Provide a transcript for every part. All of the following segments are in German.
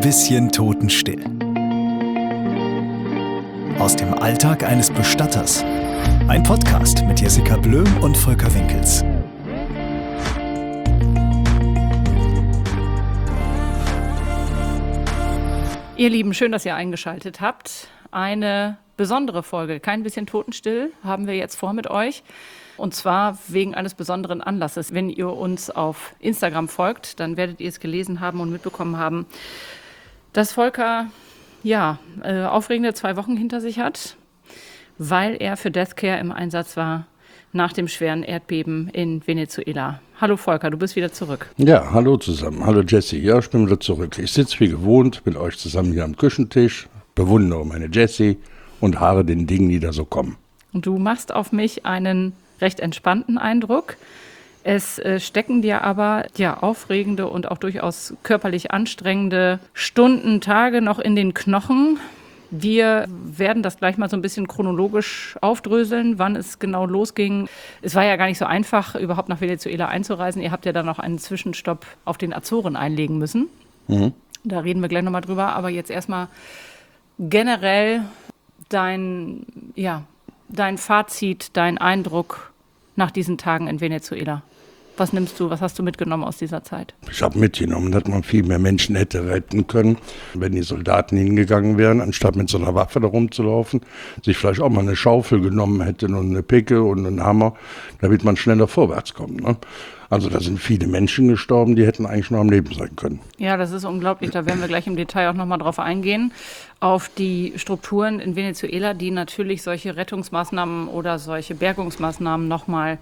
bisschen totenstill. Aus dem Alltag eines Bestatters. Ein Podcast mit Jessica Blöm und Volker Winkels. Ihr Lieben, schön, dass ihr eingeschaltet habt. Eine besondere Folge, kein bisschen totenstill, haben wir jetzt vor mit euch. Und zwar wegen eines besonderen Anlasses. Wenn ihr uns auf Instagram folgt, dann werdet ihr es gelesen haben und mitbekommen haben, dass Volker aufregende 2 Wochen hinter sich hat, weil er für Deathcare im Einsatz war nach dem schweren Erdbeben in Venezuela. Hallo Volker, du bist wieder zurück. Ja, hallo zusammen. Hallo Jessie. Ja, ich bin wieder zurück. Ich sitze wie gewohnt mit euch zusammen hier am Küchentisch, bewundere meine Jessie und harre den Dingen, die da so kommen. Und du machst auf mich einen recht entspannten Eindruck. Es stecken dir aber aufregende und auch durchaus körperlich anstrengende Stunden, Tage noch in den Knochen. Wir werden das gleich mal so ein bisschen chronologisch aufdröseln, wann es genau losging. Es war ja gar nicht so einfach, überhaupt nach Venezuela einzureisen. Ihr habt ja dann noch einen Zwischenstopp auf den Azoren einlegen müssen. Da reden wir gleich nochmal drüber. Aber jetzt erstmal generell dein Fazit, dein Eindruck nach diesen Tagen in Venezuela. Was hast du mitgenommen aus dieser Zeit? Ich habe mitgenommen, dass man viel mehr Menschen hätte retten können, wenn die Soldaten hingegangen wären, anstatt mit so einer Waffe da rumzulaufen, sich vielleicht auch mal eine Schaufel genommen hätten und eine Picke und einen Hammer, damit man schneller vorwärts kommt. Ne? Also da sind viele Menschen gestorben, die hätten eigentlich noch am Leben sein können. Ja, das ist unglaublich. Da werden wir gleich im Detail auch nochmal drauf eingehen. Auf die Strukturen in Venezuela, die natürlich solche Rettungsmaßnahmen oder solche Bergungsmaßnahmen nochmal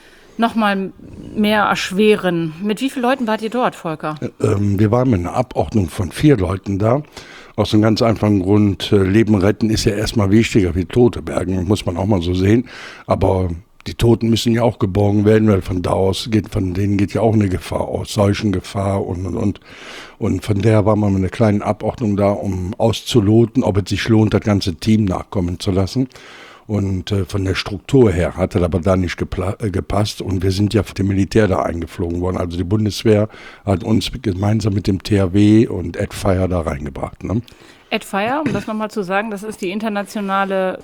mehr erschweren. Mit wie vielen Leuten wart ihr dort, Volker? Wir waren mit einer Abordnung von 4 Leuten da. Aus einem ganz einfachen Grund, Leben retten ist ja erstmal wichtiger wie Tote bergen, muss man auch mal so sehen. Aber die Toten müssen ja auch geborgen werden, weil von denen geht ja auch eine Gefahr aus, Seuchengefahr und von der war man mit einer kleinen Abordnung da, um auszuloten, ob es sich lohnt, das ganze Team nachkommen zu lassen. Und von der Struktur her hat das aber da nicht gepasst und wir sind ja von dem Militär da eingeflogen worden. Also die Bundeswehr hat uns gemeinsam mit dem THW und EdFire da reingebracht. Ne? EdFire, um das nochmal zu sagen, das ist die internationale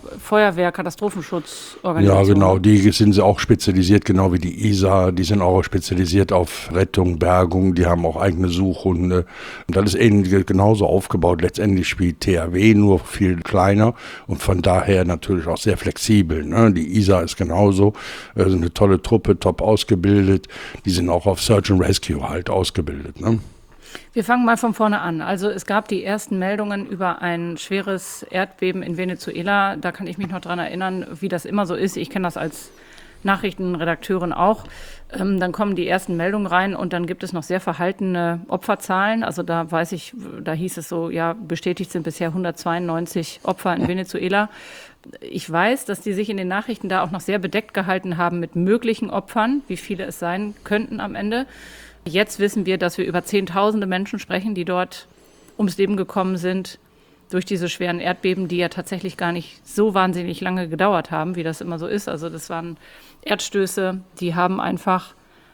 Feuerwehr-Katastrophenschutzorganisation. Ja, genau, die sind auch spezialisiert, genau wie die ISA, die sind auch spezialisiert auf Rettung, Bergung, die haben auch eigene Suchhunde. Und das ist ähnlich genauso aufgebaut. Letztendlich spielt THW nur viel kleiner und von daher natürlich auch sehr flexibel. Ne? Die ISA ist genauso, eine tolle Truppe, top ausgebildet. Die sind auch auf Search and Rescue halt ausgebildet. Ne? Wir fangen mal von vorne an. Also es gab die ersten Meldungen über ein schweres Erdbeben in Venezuela. Da kann ich mich noch dran erinnern, wie das immer so ist. Ich kenne das als Nachrichtenredakteurin auch. Dann kommen die ersten Meldungen rein und dann gibt es noch sehr verhaltene Opferzahlen. Also da hieß es so, ja, bestätigt sind bisher 192 Opfer in Venezuela. Ich weiß, dass die sich in den Nachrichten da auch noch sehr bedeckt gehalten haben mit möglichen Opfern, wie viele es sein könnten am Ende. Jetzt wissen wir, dass wir über Zehntausende Menschen sprechen, die dort ums Leben gekommen sind durch diese schweren Erdbeben, die ja tatsächlich gar nicht so wahnsinnig lange gedauert haben, wie das immer so ist. Also das waren Erdstöße, die haben einfach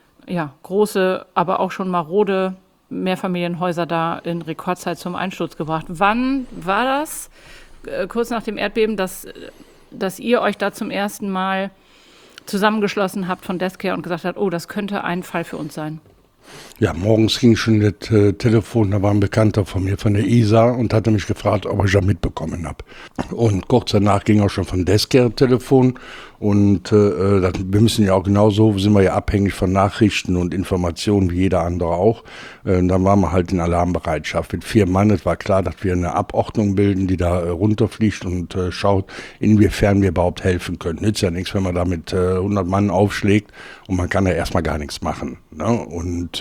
große, aber auch schon marode Mehrfamilienhäuser da in Rekordzeit zum Einsturz gebracht. Wann war das, kurz nach dem Erdbeben, dass ihr euch da zum ersten Mal zusammengeschlossen habt von Deathcare und gesagt habt, oh, das könnte ein Fall für uns sein? Ja, morgens ging schon das Telefon, da war ein Bekannter von mir, von der ISA und hatte mich gefragt, ob ich ja mitbekommen habe. Und kurz danach ging auch schon von Deathcare Telefon und wir müssen ja auch genauso, sind wir ja abhängig von Nachrichten und Informationen wie jeder andere auch. Dann waren wir halt in Alarmbereitschaft mit 4 Mann. Es war klar, dass wir eine Abordnung bilden, die da runterfliegt und schaut, inwiefern wir überhaupt helfen können. Nützt ja nichts, wenn man da mit 100 Mann aufschlägt und man kann ja erstmal gar nichts machen. Ne? Und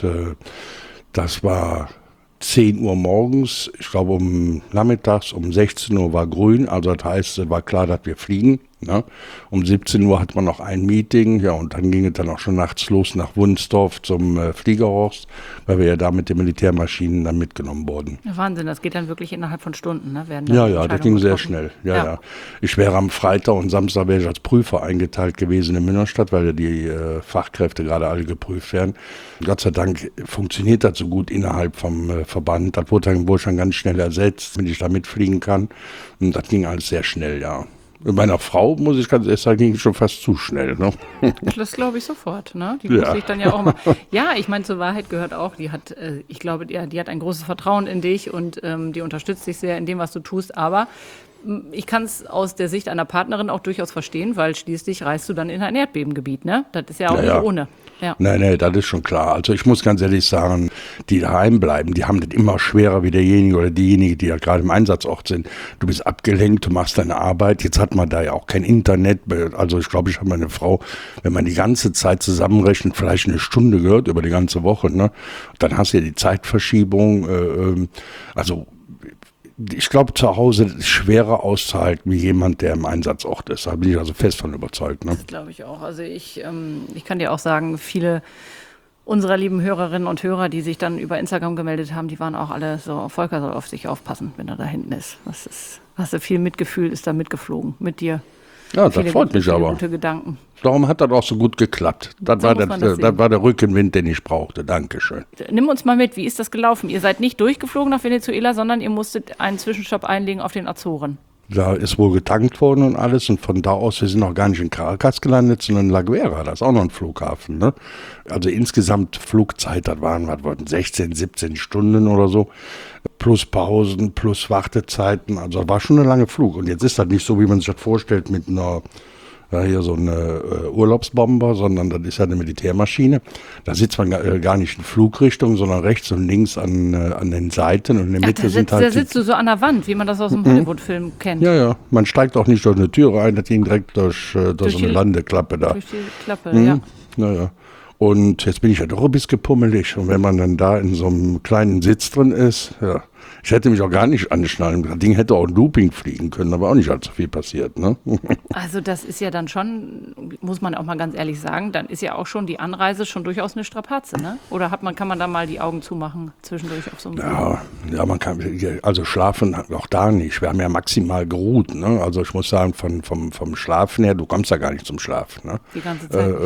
das war 10 Uhr morgens, ich glaube nachmittags um 16 Uhr war grün, also das heißt, es war klar, dass wir fliegen. Ne? Um 17 Uhr hat man noch ein Meeting, ja, und dann ging es dann auch schon nachts los nach Wunsdorf zum Fliegerhorst, weil wir ja da mit den Militärmaschinen dann mitgenommen wurden. Ja, Wahnsinn, das geht dann wirklich innerhalb von Stunden, ne? Ja, das ging sehr schnell. Ja. Ich wäre am Freitag und Samstag wäre ich als Prüfer eingeteilt gewesen in Münnerstadt, weil ja die Fachkräfte gerade alle geprüft werden. Gott sei Dank funktioniert das so gut innerhalb vom Verband. Das wurde dann wohl schon ganz schnell ersetzt, wenn ich da mitfliegen kann. Und das ging alles sehr schnell, ja. Mit meiner Frau, muss ich ganz ehrlich sagen, ging es schon fast zu schnell. Ne? Das glaube ich sofort. Ne? Die muss sich dann ja auch mal. Ja, ich meine, zur Wahrheit gehört auch, die hat, ich glaube, die hat ein großes Vertrauen in dich und die unterstützt dich sehr in dem, was du tust. Aber ich kann es aus der Sicht einer Partnerin auch durchaus verstehen, weil schließlich reist du dann in ein Erdbebengebiet. Ne? Das ist ja auch nicht ohne. Ja. Nee, das ist schon klar. Also ich muss ganz ehrlich sagen, die daheim bleiben, die haben das immer schwerer wie derjenige oder diejenige, die ja gerade im Einsatzort sind. Du bist abgelenkt, du machst deine Arbeit. Jetzt hat man da ja auch kein Internet. Also ich glaube, ich habe meine Frau, wenn man die ganze Zeit zusammenrechnet, vielleicht eine Stunde gehört über die ganze Woche. Ne? Dann hast du ja die Zeitverschiebung. Also ich glaube, zu Hause ist es schwerer auszuhalten wie jemand, der im Einsatzort ist. Da bin ich also fest von überzeugt. Ne? Das glaube ich auch. Also ich kann dir auch sagen, viele unserer lieben Hörerinnen und Hörer, die sich dann über Instagram gemeldet haben, die waren auch alle so, Volker soll auf sich aufpassen, wenn er da hinten ist. Hast du viel Mitgefühl, ist da mitgeflogen mit dir. Ja, das freut mich aber. Gute Gedanken. Darum hat das auch so gut geklappt. Das war der Rückenwind, den ich brauchte. Dankeschön. Nimm uns mal mit, wie ist das gelaufen? Ihr seid nicht durchgeflogen nach Venezuela, sondern ihr musstet einen Zwischenstopp einlegen auf den Azoren. Da ist wohl getankt worden und alles und von da aus, wir sind noch gar nicht in Caracas gelandet, sondern in La Guaira, das ist auch noch ein Flughafen. Ne? Also insgesamt Flugzeit, das waren 16, 17 Stunden oder so, plus Pausen, plus Wartezeiten, also das war schon ein langer Flug. Und jetzt ist das nicht so, wie man sich das vorstellt mit einer hier so eine Urlaubsbomber, sondern das ist ja eine Militärmaschine. Da sitzt man gar nicht in Flugrichtung, sondern rechts und links an den Seiten und in der Mitte sind halt... Da sitzt du so an der Wand, wie man das aus dem Hollywood-Film kennt. Ja, man steigt auch nicht durch eine Tür rein, das ging direkt durch so eine Landeklappe da. Durch die Klappe, ja. Naja. Und jetzt bin ich ja doch ein bisschen pummelig. Und wenn man dann da in so einem kleinen Sitz drin ist, ja, ich hätte mich auch gar nicht anschnallen. Das Ding hätte auch ein Looping fliegen können, aber auch nicht allzu viel passiert. Ne? Also das ist ja dann schon, muss man auch mal ganz ehrlich sagen, dann ist ja auch schon die Anreise schon durchaus eine Strapaze, ne? Oder kann man da mal die Augen zumachen zwischendurch auf so einem Ja, man kann, also schlafen auch da nicht. Wir haben ja maximal geruht. Ne? Also ich muss sagen, vom Schlafen her, du kommst ja gar nicht zum Schlaf. Ne? Die ganze Zeit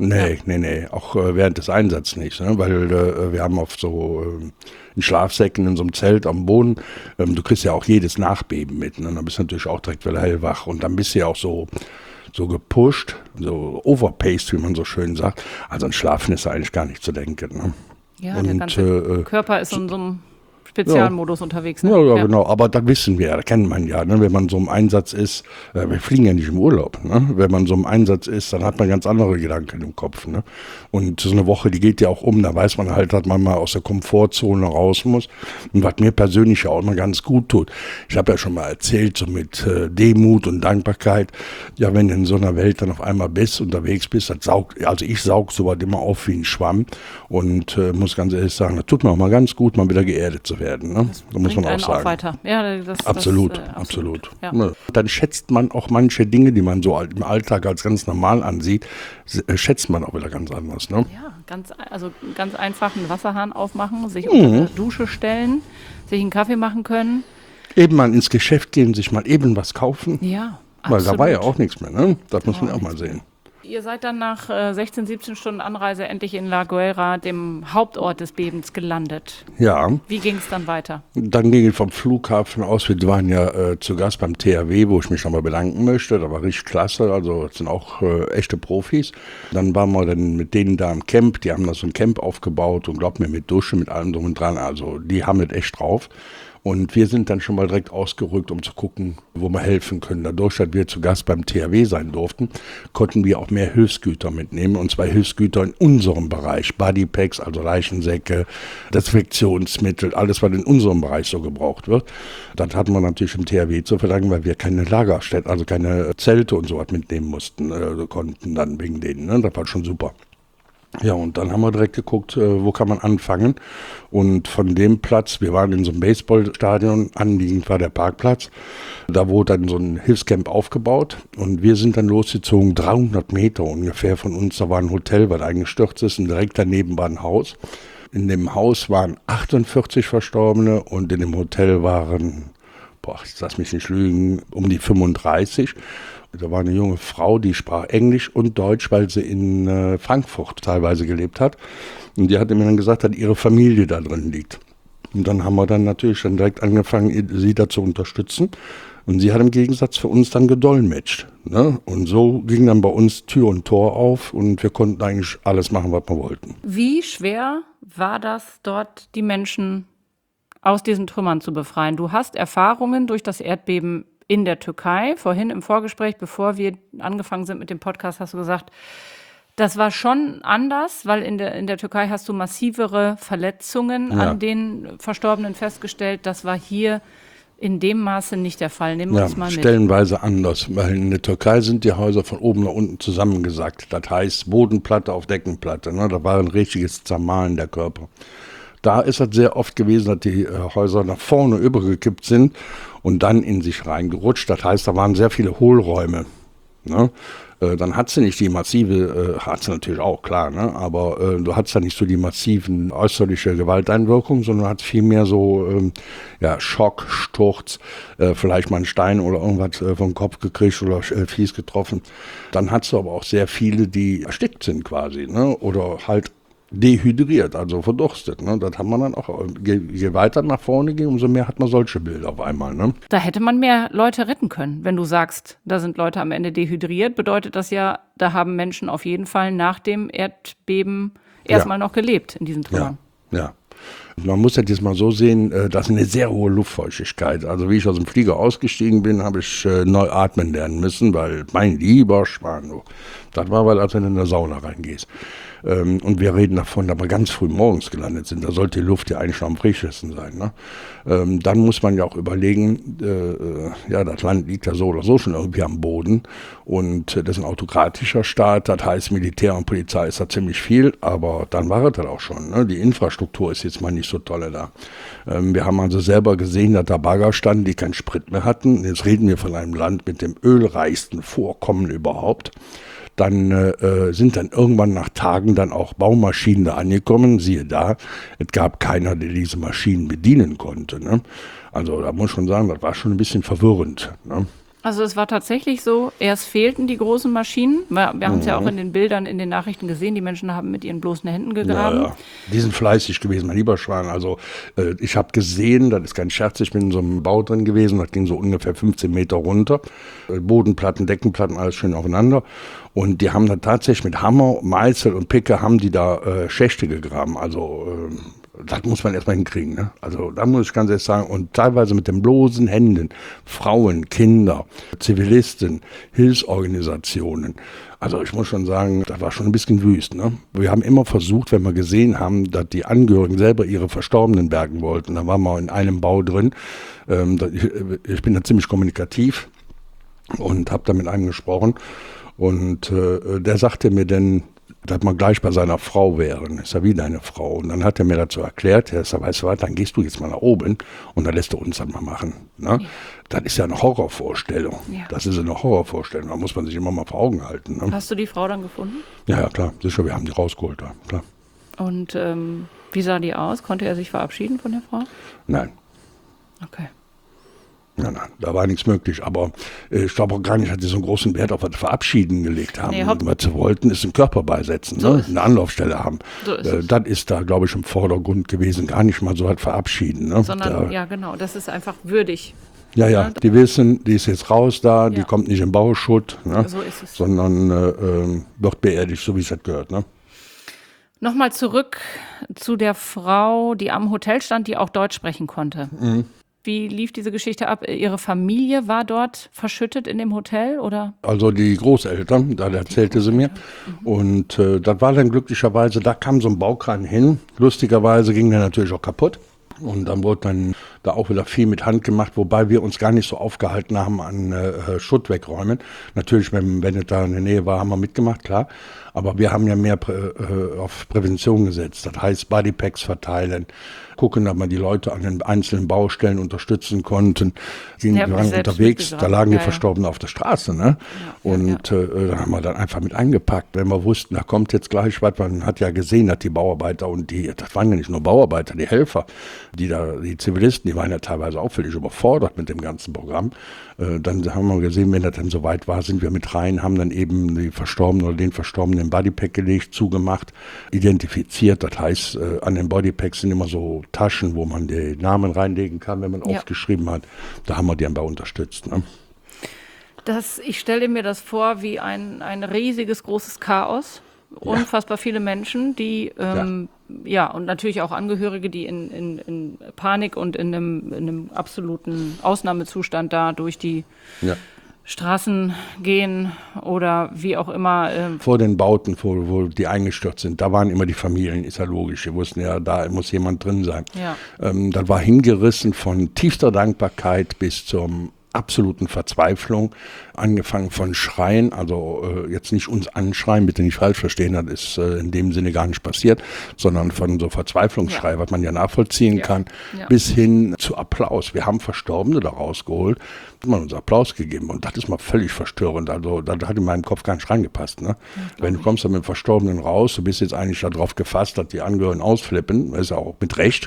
Nee. Auch während des Einsatzes nicht. Ne? Weil wir haben auf so in Schlafsäcken in so einem Zelt am Boden, du kriegst ja auch jedes Nachbeben mit. Ne? Dann bist du natürlich auch direkt wieder hellwach. Und dann bist du ja auch so gepusht, so overpaced, wie man so schön sagt. Also an Schlafen ist eigentlich gar nicht zu denken. Ne? Ja, und, der ganze Körper ist in so einem Spezialmodus unterwegs. Ne? Ja, genau, aber das wissen wir, das kennt man ja, ne? Wenn man so im Einsatz ist, wir fliegen ja nicht im Urlaub, ne? Wenn man so im Einsatz ist, dann hat man ganz andere Gedanken im Kopf. Ne? Und so eine Woche, die geht ja auch um, da weiß man halt, dass man mal aus der Komfortzone raus muss. Und was mir persönlich ja auch immer ganz gut tut, ich habe ja schon mal erzählt, so mit Demut und Dankbarkeit, ja, wenn du in so einer Welt dann auf einmal unterwegs bist, das ich saug sowas immer auf wie ein Schwamm und muss ganz ehrlich sagen, das tut mir auch mal ganz gut, mal wieder geerdet zu werden. Ne? Da muss man auch sagen. Auch weiter. Ja, absolut. Ja. Dann schätzt man auch manche Dinge, die man so im Alltag als ganz normal ansieht, schätzt man auch wieder ganz anders. Ne? Ja, ganz einfach einen Wasserhahn aufmachen, sich unter eine Dusche stellen, sich einen Kaffee machen können. Eben mal ins Geschäft gehen, sich mal eben was kaufen. Ja, absolut. Weil da war ja auch nichts mehr. Ne? Das muss man auch mal sehen. Ihr seid dann nach 16, 17 Stunden Anreise endlich in La Guaira, dem Hauptort des Bebens, gelandet. Ja. Wie ging es dann weiter? Dann ging es vom Flughafen aus. Wir waren ja zu Gast beim THW, wo ich mich nochmal bedanken möchte. Da war richtig klasse, also das sind auch echte Profis. Dann waren wir dann mit denen da im Camp. Die haben da so ein Camp aufgebaut und glaubt mir, mit Dusche, mit allem drum und dran. Also die haben das echt drauf. Und wir sind dann schon mal direkt ausgerückt, um zu gucken, wo wir helfen können. Dadurch, dass wir zu Gast beim THW sein durften, konnten wir auch mehr Hilfsgüter mitnehmen. Und zwar Hilfsgüter in unserem Bereich. Bodypacks, also Leichensäcke, Desinfektionsmittel, alles, was in unserem Bereich so gebraucht wird. Das hatten wir natürlich im THW zu verdanken, weil wir keine Lagerstätten, also keine Zelte und sowas mitnehmen konnten dann wegen denen. Ne? Das war schon super. Ja, und dann haben wir direkt geguckt, wo kann man anfangen. Und von dem Platz, wir waren in so einem Baseballstadion, anliegend war der Parkplatz. Da wurde dann so ein Hilfscamp aufgebaut und wir sind dann losgezogen, 300 Meter ungefähr von uns. Da war ein Hotel, was eingestürzt ist, und direkt daneben war ein Haus. In dem Haus waren 48 Verstorbene und in dem Hotel waren, ich lass mich nicht lügen, um die 35. Da war eine junge Frau, die sprach Englisch und Deutsch, weil sie in Frankfurt teilweise gelebt hat. Und die hatte mir dann gesagt, dass ihre Familie da drin liegt. Und dann haben wir dann natürlich direkt angefangen, sie da zu unterstützen. Und sie hat im Gegensatz für uns dann gedolmetscht. Ne? Und so ging dann bei uns Tür und Tor auf und wir konnten eigentlich alles machen, was wir wollten. Wie schwer war das, dort die Menschen aus diesen Trümmern zu befreien? Du hast Erfahrungen durch das Erdbeben in der Türkei. Vorhin im Vorgespräch, bevor wir angefangen sind mit dem Podcast, hast du gesagt, das war schon anders, weil in der Türkei hast du massivere Verletzungen an den Verstorbenen festgestellt. Das war hier in dem Maße nicht der Fall. Nehmen wir uns mal mit. Stellenweise anders, weil in der Türkei sind die Häuser von oben nach unten zusammengesackt. Das heißt Bodenplatte auf Deckenplatte. Ne? Da war ein richtiges Zermahlen der Körper. Da ist es sehr oft gewesen, dass die Häuser nach vorne übergekippt sind und dann in sich reingerutscht. Das heißt, da waren sehr viele Hohlräume. Ne? Dann hat sie nicht die massive, hat sie natürlich auch, klar, ne? Aber du hattest ja nicht so die massiven äußerliche Gewalteinwirkungen, sondern hat viel mehr so Schock, Sturz, vielleicht mal einen Stein oder irgendwas vom Kopf gekriegt oder fies getroffen. Dann hat sie aber auch sehr viele, die erstickt sind quasi, ne? Oder halt dehydriert, also verdurstet. Ne? Das hat man dann auch, je weiter nach vorne ging, umso mehr hat man solche Bilder auf einmal. Ne? Da hätte man mehr Leute retten können. Wenn du sagst, da sind Leute am Ende dehydriert, bedeutet das ja, da haben Menschen auf jeden Fall nach dem Erdbeben erstmal noch gelebt in diesen Trümmern. Ja. Man muss das jetzt mal so sehen, das ist eine sehr hohe Luftfeuchtigkeit. Also wie ich aus dem Flieger ausgestiegen bin, habe ich neu atmen lernen müssen, weil mein lieber Schwan, das war, als wenn du in eine Sauna reingehst. Und wir reden davon, dass wir ganz früh morgens gelandet sind. Da sollte die Luft ja eigentlich noch am frischesten sein. Ne? Dann muss man ja auch überlegen, das Land liegt ja so oder so schon irgendwie am Boden. Und das ist ein autokratischer Staat, das heißt Militär und Polizei ist da ziemlich viel, aber dann war es das auch schon. Ne? Die Infrastruktur ist jetzt mal nicht so tolle da. Wir haben also selber gesehen, dass da Bagger standen, die keinen Sprit mehr hatten. Jetzt reden wir von einem Land mit dem ölreichsten Vorkommen überhaupt. Dann sind dann irgendwann nach Tagen dann auch Baumaschinen da angekommen. Siehe da, es gab keiner, der diese Maschinen bedienen konnte. Ne? Also da muss ich schon sagen, das war schon ein bisschen verwirrend. Ne? Also es war tatsächlich so, erst fehlten die großen Maschinen. Wir haben es ja auch in den Bildern, in den Nachrichten gesehen. Die Menschen haben mit ihren bloßen Händen gegraben. Ja. Die sind fleißig gewesen, mein lieber Schwan. Also ich habe gesehen, das ist kein Scherz, ich bin in so einem Bau drin gewesen, das ging so ungefähr 15 Meter runter. Bodenplatten, Deckenplatten, alles schön aufeinander. Und die haben da tatsächlich mit Hammer, Meißel und Picke haben die da Schächte gegraben. Also das muss man erstmal hinkriegen. Ne? Also da muss ich ganz ehrlich sagen, und teilweise mit den bloßen Händen, Frauen, Kinder, Zivilisten, Hilfsorganisationen. Also ich muss schon sagen, das war schon ein bisschen wüst. Ne? Wir haben immer versucht, wenn wir gesehen haben, dass die Angehörigen selber ihre Verstorbenen bergen wollten. Da waren wir in einem Bau drin. Ich bin da ziemlich kommunikativ und habe da mit einem gesprochen. Und der sagte mir dann, dass man gleich bei seiner Frau wären. Ist ja wie deine Frau. Und dann hat er mir dazu erklärt, er sagt, weißt du was, dann gehst du jetzt mal nach oben und dann lässt du uns das mal machen. Ne? Ja. Das ist ja eine Horrorvorstellung. Ja. Das ist eine Horrorvorstellung. Da muss man sich immer mal vor Augen halten. Ne? Hast du die Frau dann gefunden? Ja, klar. Sicher, wir haben die rausgeholt. Ja, klar. Und wie sah die aus? Konnte er sich verabschieden von der Frau? Nein. Okay. Nein, da war nichts möglich. Aber ich glaube auch gar nicht, dass sie so einen großen Wert auf das Verabschieden gelegt haben. Nee, was sie wollten, ist einen Körper beisetzen, so ne? Eine Anlaufstelle haben. So das ist da, glaube ich, im Vordergrund gewesen. Gar nicht mal so halt verabschieden. Ne? Sondern, ja genau, das ist einfach würdig. Ja, die wissen, die ist jetzt raus da, die kommt nicht im Bauschutt, ne? So ist es. Sondern wird beerdigt, so wie es halt gehört. Ne? Nochmal zurück zu der Frau, die am Hotel stand, die auch Deutsch sprechen konnte. Mhm. Wie lief diese Geschichte ab? Ihre Familie war dort verschüttet in dem Hotel, oder? Also die Großeltern, da erzählte sie mir. Mhm. Und das war dann glücklicherweise, da kam so ein Baukran hin. Lustigerweise ging der natürlich auch kaputt. Und dann wurde dann da auch wieder viel mit Hand gemacht, wobei wir uns gar nicht so aufgehalten haben an Schutt wegräumen. Natürlich, wenn es da in der Nähe war, haben wir mitgemacht, klar. Aber wir haben ja mehr auf Prävention gesetzt. Das heißt, Bodypacks verteilen, gucken, dass man die Leute an den einzelnen Baustellen unterstützen konnten. Wir waren unterwegs, da lagen die Verstorbenen auf der Straße. Ne? Da haben wir dann einfach mit eingepackt, wenn wir wussten, da kommt jetzt gleich was. Man hat ja gesehen, dass die Bauarbeiter das waren ja nicht nur Bauarbeiter, die Helfer, die Zivilisten, die waren ja teilweise auch völlig überfordert mit dem ganzen Programm. Dann haben wir gesehen, wenn das dann soweit war, sind wir mit rein, haben dann eben die Verstorbenen oder den Verstorbenen im Bodypack gelegt, zugemacht, identifiziert. Das heißt, an den Bodypacks sind immer so Taschen, wo man die Namen reinlegen kann, wenn man aufgeschrieben hat. Da haben wir die dann bei unterstützt. Ne? Ich stelle mir das vor wie ein riesiges, großes Chaos. Unfassbar viele Menschen, die, und natürlich auch Angehörige, die in Panik und in einem absoluten Ausnahmezustand da durch die Straßen gehen oder wie auch immer. Vor den Bauten, wo die eingestürzt sind, da waren immer die Familien, ist ja logisch. Wir wussten ja, da muss jemand drin sein. Ja. Das war hingerissen von tiefster Dankbarkeit bis zum absoluten Verzweiflung, angefangen von Schreien, also jetzt nicht uns anschreien, bitte nicht falsch verstehen, das ist in dem Sinne gar nicht passiert, sondern von so Verzweiflungsschrei, was man ja nachvollziehen kann, bis hin zu Applaus. Wir haben Verstorbene da rausgeholt, hat man uns Applaus gegeben und das ist mal völlig verstörend, also da hat in meinen Kopf gar nicht reingepasst. Ne? Wenn du kommst dann mit dem Verstorbenen raus, du bist jetzt eigentlich darauf gefasst, dass die Angehörigen ausflippen, das ist ja auch mit Recht,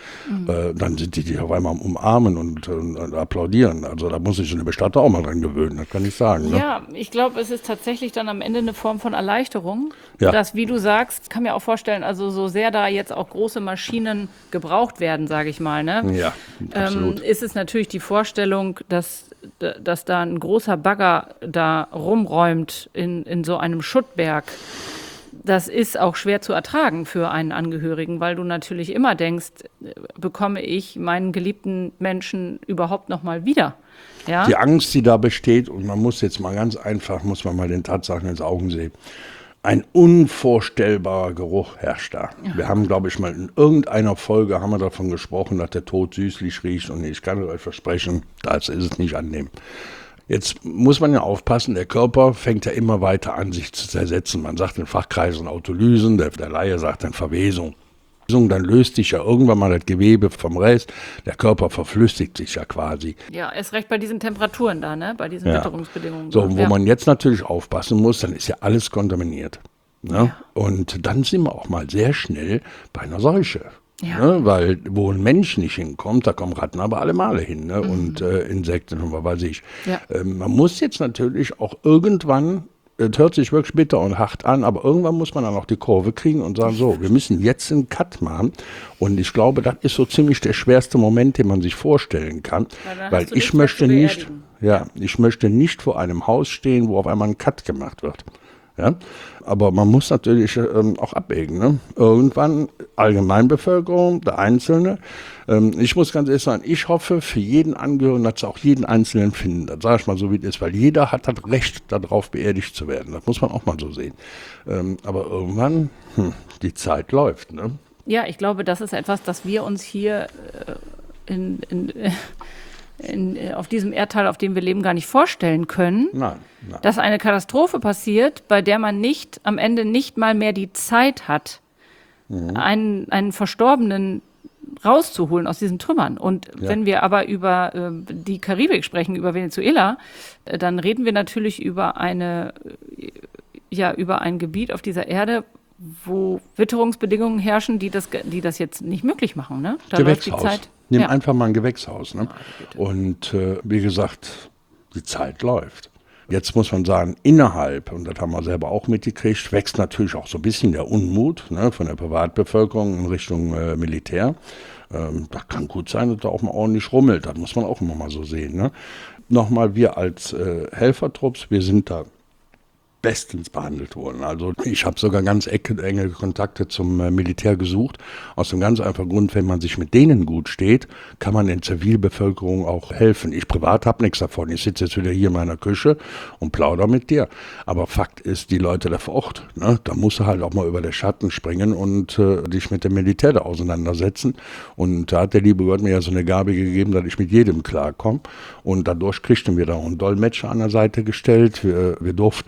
dann sind die dich auf einmal umarmen und applaudieren, also da muss sich so eine Bestatter auch mal dran gewöhnen, das kann ich sagen. Ne? Ja, ich glaube, es ist tatsächlich dann am Ende eine Form von Erleichterung, dass, wie du sagst, kann mir auch vorstellen, also so sehr da jetzt auch große Maschinen gebraucht werden, sage ich mal, ne? Ja, absolut. Ist es natürlich die Vorstellung, dass da ein großer Bagger da rumräumt in so einem Schuttberg. Das ist auch schwer zu ertragen für einen Angehörigen, weil du natürlich immer denkst, bekomme ich meinen geliebten Menschen überhaupt noch mal wieder? Ja? Die Angst, die da besteht, und man muss jetzt mal ganz einfach, muss man mal den Tatsachen ins Auge sehen, ein unvorstellbarer Geruch herrscht da. Ja. Wir haben, glaube ich, mal in irgendeiner Folge haben wir davon gesprochen, dass der Tod süßlich riecht und ich kann euch versprechen, das ist es nicht annehmen. Jetzt muss man ja aufpassen, der Körper fängt ja immer weiter an, sich zu zersetzen. Man sagt in Fachkreisen Autolysen, der Laie sagt dann Verwesung. Dann löst sich ja irgendwann mal das Gewebe vom Rest, der Körper verflüssigt sich ja quasi. Ja, erst recht bei diesen Temperaturen da, ne? Bei diesen Witterungsbedingungen. So, wo man jetzt natürlich aufpassen muss, dann ist ja alles kontaminiert. Ne? Ja. Und dann sind wir auch mal sehr schnell bei einer Seuche. Ja. Ne? Weil wo ein Mensch nicht hinkommt, da kommen Ratten aber alle Male hin, ne? Und Insekten und was weiß ich. Ja. Man muss jetzt natürlich auch irgendwann, es hört sich wirklich bitter und hart an, aber irgendwann muss man dann auch die Kurve kriegen und sagen, so, wir müssen jetzt einen Cut machen. Und ich glaube, das ist so ziemlich der schwerste Moment, den man sich vorstellen kann. Weil ich möchte nicht vor einem Haus stehen, wo auf einmal ein Cut gemacht wird. Ja? Aber man muss natürlich auch abwägen. Ne? Irgendwann Allgemeinbevölkerung, der Einzelne. Ich muss ganz ehrlich sagen, ich hoffe für jeden Angehörigen, dass sie auch jeden Einzelnen finden. Das sage ich mal so, wie es ist, weil jeder hat das Recht, darauf beerdigt zu werden. Das muss man auch mal so sehen. Aber irgendwann, die Zeit läuft. Ne? Ja, ich glaube, das ist etwas, das wir uns hier auf diesem Erdteil, auf dem wir leben, gar nicht vorstellen können, Nein. Dass eine Katastrophe passiert, bei der man am Ende nicht mal mehr die Zeit hat, einen Verstorbenen rauszuholen aus diesen Trümmern. Und wenn wir aber über die Karibik sprechen, über Venezuela, dann reden wir natürlich über ein Gebiet auf dieser Erde, wo Witterungsbedingungen herrschen, die das jetzt nicht möglich machen. Ne? Da läuft die Zeit. Nimm einfach mal ein Gewächshaus. Ne? Und wie gesagt, die Zeit läuft. Jetzt muss man sagen, innerhalb, und das haben wir selber auch mitgekriegt, wächst natürlich auch so ein bisschen der Unmut, ne, von der Privatbevölkerung in Richtung Militär. Das kann gut sein, dass da auch mal ordentlich rummelt. Das muss man auch immer mal so sehen. Ne? Nochmal, wir als Helfertrupps, wir sind da bestens behandelt worden. Also ich habe sogar ganz enge Kontakte zum Militär gesucht. Aus dem ganz einfachen Grund, wenn man sich mit denen gut steht, kann man der Zivilbevölkerung auch helfen. Ich privat habe nichts davon. Ich sitze jetzt wieder hier in meiner Küche und plaudere mit dir. Aber Fakt ist, die Leute da vor Ort, ne, da musst du halt auch mal über den Schatten springen und dich mit dem Militär da auseinandersetzen. Und da hat der liebe Gott mir ja so eine Gabe gegeben, dass ich mit jedem klarkomme. Und dadurch kriegten wir da auch einen Dolmetscher an der Seite gestellt. Wir durften eigentlich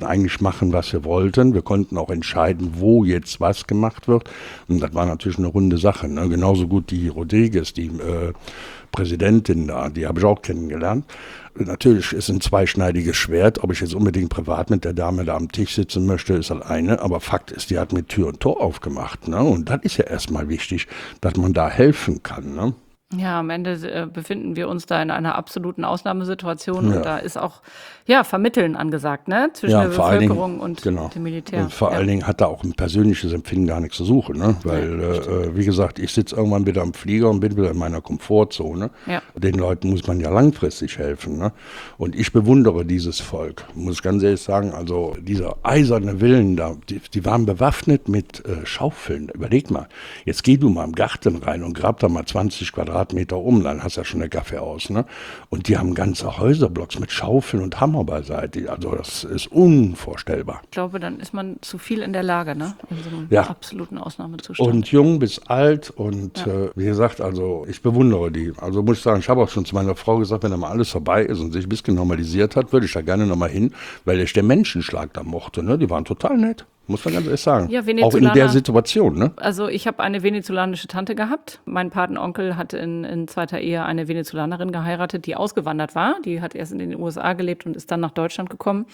machen, was wir wollten. Wir konnten auch entscheiden, wo jetzt was gemacht wird. Und das war natürlich eine runde Sache. Ne? Genauso gut die Rodriguez, die Präsidentin da, die habe ich auch kennengelernt. Natürlich ist ein zweischneidiges Schwert. Ob ich jetzt unbedingt privat mit der Dame da am Tisch sitzen möchte, ist halt eine. Aber Fakt ist, die hat mit Tür und Tor aufgemacht. Ne? Und das ist ja erstmal wichtig, dass man da helfen kann. Ne? Ja, am Ende befinden wir uns da in einer absoluten Ausnahmesituation Ja. und da ist auch Vermitteln angesagt, ne? Zwischen Ja, der vor allen Dingen, Bevölkerung und genau. dem Militär. Und vor allen Dingen hat da auch ein persönliches Empfinden gar nichts zu suchen, ne? Weil, wie gesagt, ich sitze irgendwann wieder am Flieger und bin wieder in meiner Komfortzone. Ja. Den Leuten muss man ja langfristig helfen, ne? Und ich bewundere dieses Volk, muss ich ganz ehrlich sagen. Also dieser eiserne Willen da, die waren bewaffnet mit Schaufeln. Überleg mal, jetzt geh du mal im Garten rein und grab da mal 20 Quadratmeter dann hast du ja schon eine Gaffe aus, ne? Und die haben ganze Häuserblocks mit Schaufeln und Hammer beiseite. Also das ist unvorstellbar. Ich glaube, dann ist man zu viel in der Lage, ne? In so einem Ja. absoluten Ausnahmezustand. Und jung bis alt und wie gesagt, also ich bewundere die. Also muss ich sagen, ich habe auch schon zu meiner Frau gesagt, wenn da mal alles vorbei ist und sich ein bisschen normalisiert hat, würde ich da gerne nochmal hin, weil ich den Menschenschlag da mochte, ne? Die waren total nett. Muss man ganz ehrlich sagen. Ja, auch in Venezolaner. der Situation, ne? Also ich habe eine venezolanische Tante gehabt. Mein Patenonkel hat in zweiter Ehe eine Venezolanerin geheiratet, die ausgewandert war. Die hat erst in den USA gelebt und ist dann nach Deutschland gekommen.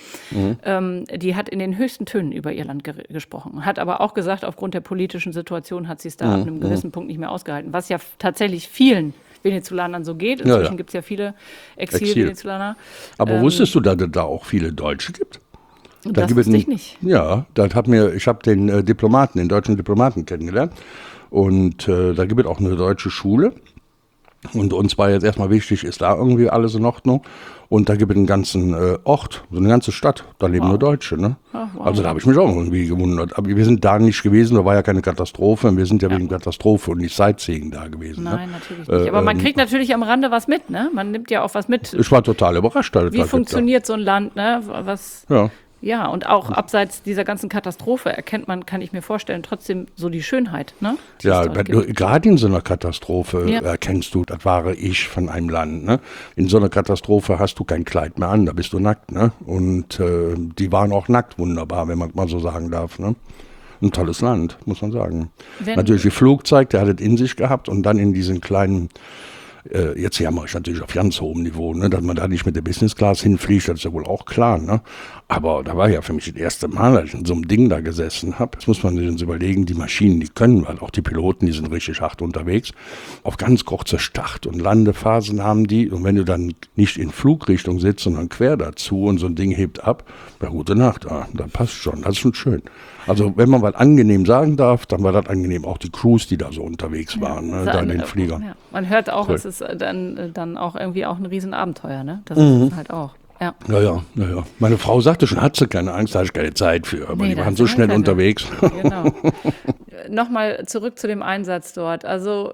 Die hat in den höchsten Tönen über ihr Land gesprochen. Hat aber auch gesagt, aufgrund der politischen Situation hat sie es da ab einem gewissen Punkt nicht mehr ausgehalten. Was ja tatsächlich vielen Venezolanern so geht. Inzwischen gibt es ja viele Exil-Venezolaner. Aber wusstest du, dass es da auch viele Deutsche gibt? Das wusste ich nicht. Ja, ich habe den den deutschen Diplomaten kennengelernt und da gibt es auch eine deutsche Schule und uns war jetzt erstmal wichtig, ist da irgendwie alles in Ordnung und da gibt es einen ganzen Ort, so eine ganze Stadt, da leben nur Deutsche, ne? Ah, wow. Also da habe ich mich auch irgendwie gewundert, aber wir sind da nicht gewesen, da war ja keine Katastrophe, wir sind ja wegen Katastrophe und nicht Sightseeing da gewesen. Nein, ne? natürlich nicht. Aber man kriegt natürlich am Rande was mit, ne? Man nimmt ja auch was mit. Ich war total überrascht. Wie funktioniert so ein Land, ne? Was... Ja. Ja, und auch abseits dieser ganzen Katastrophe erkennt man, kann ich mir vorstellen, trotzdem so die Schönheit, ne? Ja, gerade in so einer Katastrophe erkennst du, das war ich von einem Land. Ne? In so einer Katastrophe hast du kein Kleid mehr an, da bist du nackt. Ne? Und die waren auch nackt wunderbar, wenn man mal so sagen darf. Ne? Ein tolles Land, muss man sagen. Natürlich die Flugzeug, der hat es in sich gehabt und dann in diesen kleinen... Jetzt jammer ich natürlich auf ganz hohem Niveau, ne, dass man da nicht mit der Business Class hinfliegt, das ist ja wohl auch klar. Ne? Aber da war ja für mich das erste Mal, als ich in so einem Ding da gesessen habe. Jetzt muss man sich uns überlegen, die Maschinen, die können, weil auch die Piloten, die sind richtig hart unterwegs, auf ganz kurze Start- und Landephasen haben die. Und wenn du dann nicht in Flugrichtung sitzt, sondern quer dazu und so ein Ding hebt ab, ja, gute Nacht, dann passt schon, das ist schon schön. Also wenn man was angenehm sagen darf, dann war das angenehm. Auch die Crews, die da so unterwegs waren, ne, da in den Fliegern. Ja. Man hört auch, Cool. Es ist dann auch irgendwie auch ein Riesenabenteuer, ne? Das ist halt auch. Ja. Ja. Meine Frau sagte schon, hat sie keine Angst, da hatte ich keine Zeit für. Aber Nee, die da waren hat so sie schnell keine. unterwegs. Genau. Nochmal zurück zu dem Einsatz dort. Also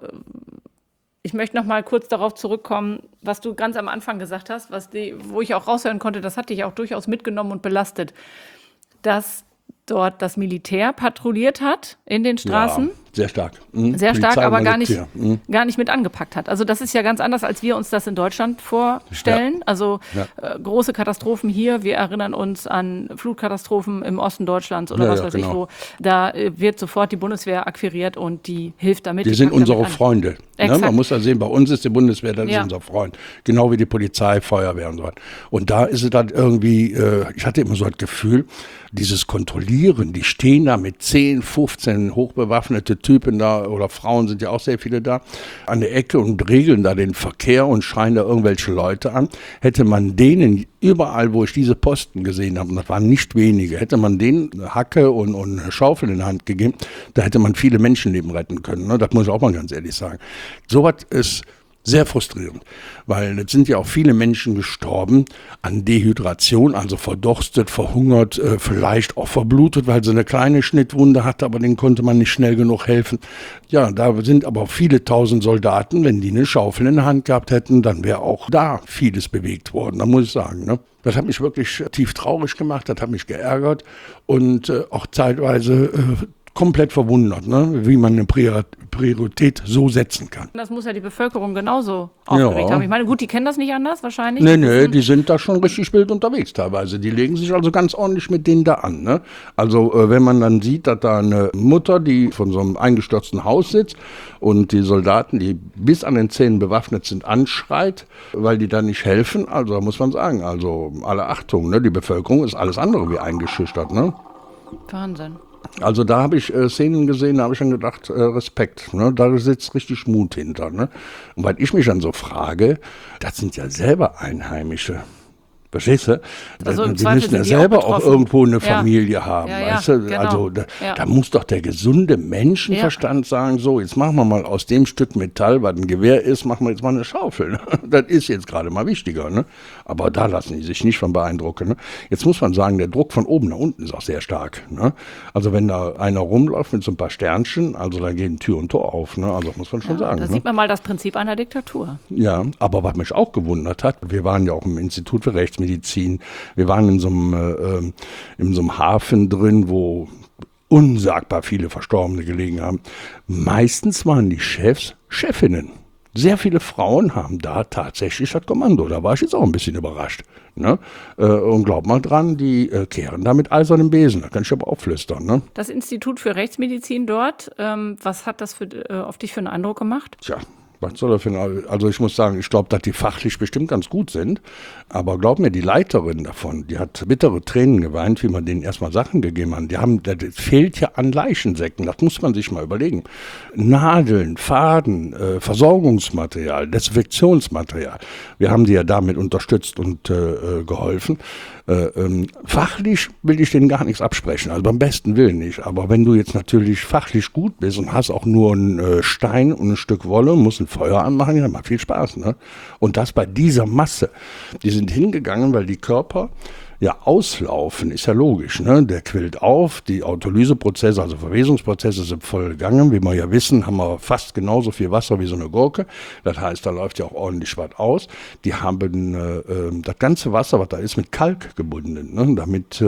ich möchte noch mal kurz darauf zurückkommen, was du ganz am Anfang gesagt hast, wo ich auch raushören konnte, das hat dich auch durchaus mitgenommen und belastet, dass dort das Militär patrouilliert hat in den Straßen. Ja, sehr stark. Sehr stark, Polizei, aber Militär. gar nicht mit angepackt hat. Also das ist ja ganz anders, als wir uns das in Deutschland vorstellen. Also große Katastrophen hier, wir erinnern uns an Flutkatastrophen im Osten Deutschlands oder was weiß ich wo. Da wird sofort die Bundeswehr akquiriert und die hilft damit. Die sind packt unsere damit an. Freunde. Ne? Exakt. Man muss ja sehen, bei uns ist die Bundeswehr, das ist Ja. unser Freund. Genau wie die Polizei, Feuerwehr und so weiter. Und da ist es dann irgendwie, ich hatte immer so das Gefühl, dieses Kontrollieren, die stehen da mit 10, 15 hochbewaffnete Typen da, oder Frauen sind ja auch sehr viele da, an der Ecke und regeln da den Verkehr und schreien da irgendwelche Leute an. Hätte man denen überall, wo ich diese Posten gesehen habe, und das waren nicht wenige, hätte man denen eine Hacke und eine Schaufel in die Hand gegeben, da hätte man viele Menschenleben retten können. Ne? Das muss ich auch mal ganz ehrlich sagen. Sowas ist sehr frustrierend, weil es sind ja auch viele Menschen gestorben an Dehydration, also verdurstet, verhungert, vielleicht auch verblutet, weil sie eine kleine Schnittwunde hatte, aber denen konnte man nicht schnell genug helfen. Ja, da sind aber auch viele tausend Soldaten, wenn die eine Schaufel in der Hand gehabt hätten, dann wäre auch da vieles bewegt worden, da muss ich sagen. Ne? Das hat mich wirklich tief traurig gemacht, das hat mich geärgert und auch zeitweise komplett verwundert, ne? Wie man eine Priorität so setzen kann. Das muss ja die Bevölkerung genauso aufgeregt haben. Ich meine, gut, die kennen das nicht anders wahrscheinlich. Nee, die sind da schon richtig wild unterwegs teilweise. Die legen sich also ganz ordentlich mit denen da an. Ne? Also wenn man dann sieht, dass da eine Mutter, die von so einem eingestürzten Haus sitzt und die Soldaten, die bis an den Zähnen bewaffnet sind, anschreit, weil die da nicht helfen. Also da muss man sagen, also alle Achtung, ne? Die Bevölkerung ist alles andere wie eingeschüchtert. Ne? Wahnsinn. Also da habe ich Szenen gesehen, da habe ich dann gedacht, Respekt, ne? Da sitzt richtig Mut hinter. Ne? Und weil ich mich dann so frage, das sind ja selber Einheimische. Verstehst du? Also die müssen ja selber auch irgendwo eine Familie haben. Weißt du? Genau. Also da muss doch der gesunde Menschenverstand sagen, so, jetzt machen wir mal aus dem Stück Metall, was ein Gewehr ist, machen wir jetzt mal eine Schaufel. Das ist jetzt gerade mal wichtiger. Ne? Aber da lassen die sich nicht von beeindrucken. Ne? Jetzt muss man sagen, der Druck von oben nach unten ist auch sehr stark. Ne? Also wenn da einer rumläuft mit so ein paar Sternchen, also da gehen Tür und Tor auf. Ne? Also muss man schon sagen. Da sieht man mal das Prinzip einer Diktatur. Ja, aber was mich auch gewundert hat, wir waren ja auch im Institut für Rechtsmedizin, wir waren in so einem Hafen drin, wo unsagbar viele Verstorbene gelegen haben. Meistens waren die Chefs Chefinnen. Sehr viele Frauen haben da tatsächlich das Kommando. Da war ich jetzt auch ein bisschen überrascht. Ne? Und glaub mal dran, die kehren da mit eisernem Besen. Da kann ich aber auch flüstern. Ne? Das Institut für Rechtsmedizin dort, was hat das auf dich für einen Eindruck gemacht? Tja. Was soll er für also ich muss sagen, ich glaube, dass die fachlich bestimmt ganz gut sind, aber glaub mir, die Leiterin davon, die hat bittere Tränen geweint, wie man denen erstmal Sachen gegeben hat. Das fehlt ja an Leichensäcken, das muss man sich mal überlegen. Nadeln, Faden, Versorgungsmaterial, Desinfektionsmaterial, wir haben die ja damit unterstützt und geholfen. Fachlich will ich denen gar nichts absprechen, also beim besten Willen nicht. Aber wenn du jetzt natürlich fachlich gut bist und hast auch nur einen Stein und ein Stück Wolle, musst ein Feuer anmachen, ja, macht viel Spaß. Ne? Und das bei dieser Masse. Die sind hingegangen, weil die Körper ja auslaufen, ist ja logisch. Ne? Der quillt auf, die Autolyseprozesse, also Verwesungsprozesse sind voll gegangen. Wie wir ja wissen, haben wir fast genauso viel Wasser wie so eine Gurke. Das heißt, da läuft ja auch ordentlich was aus. Die haben das ganze Wasser, was da ist, mit Kalk gebunden, ne? Damit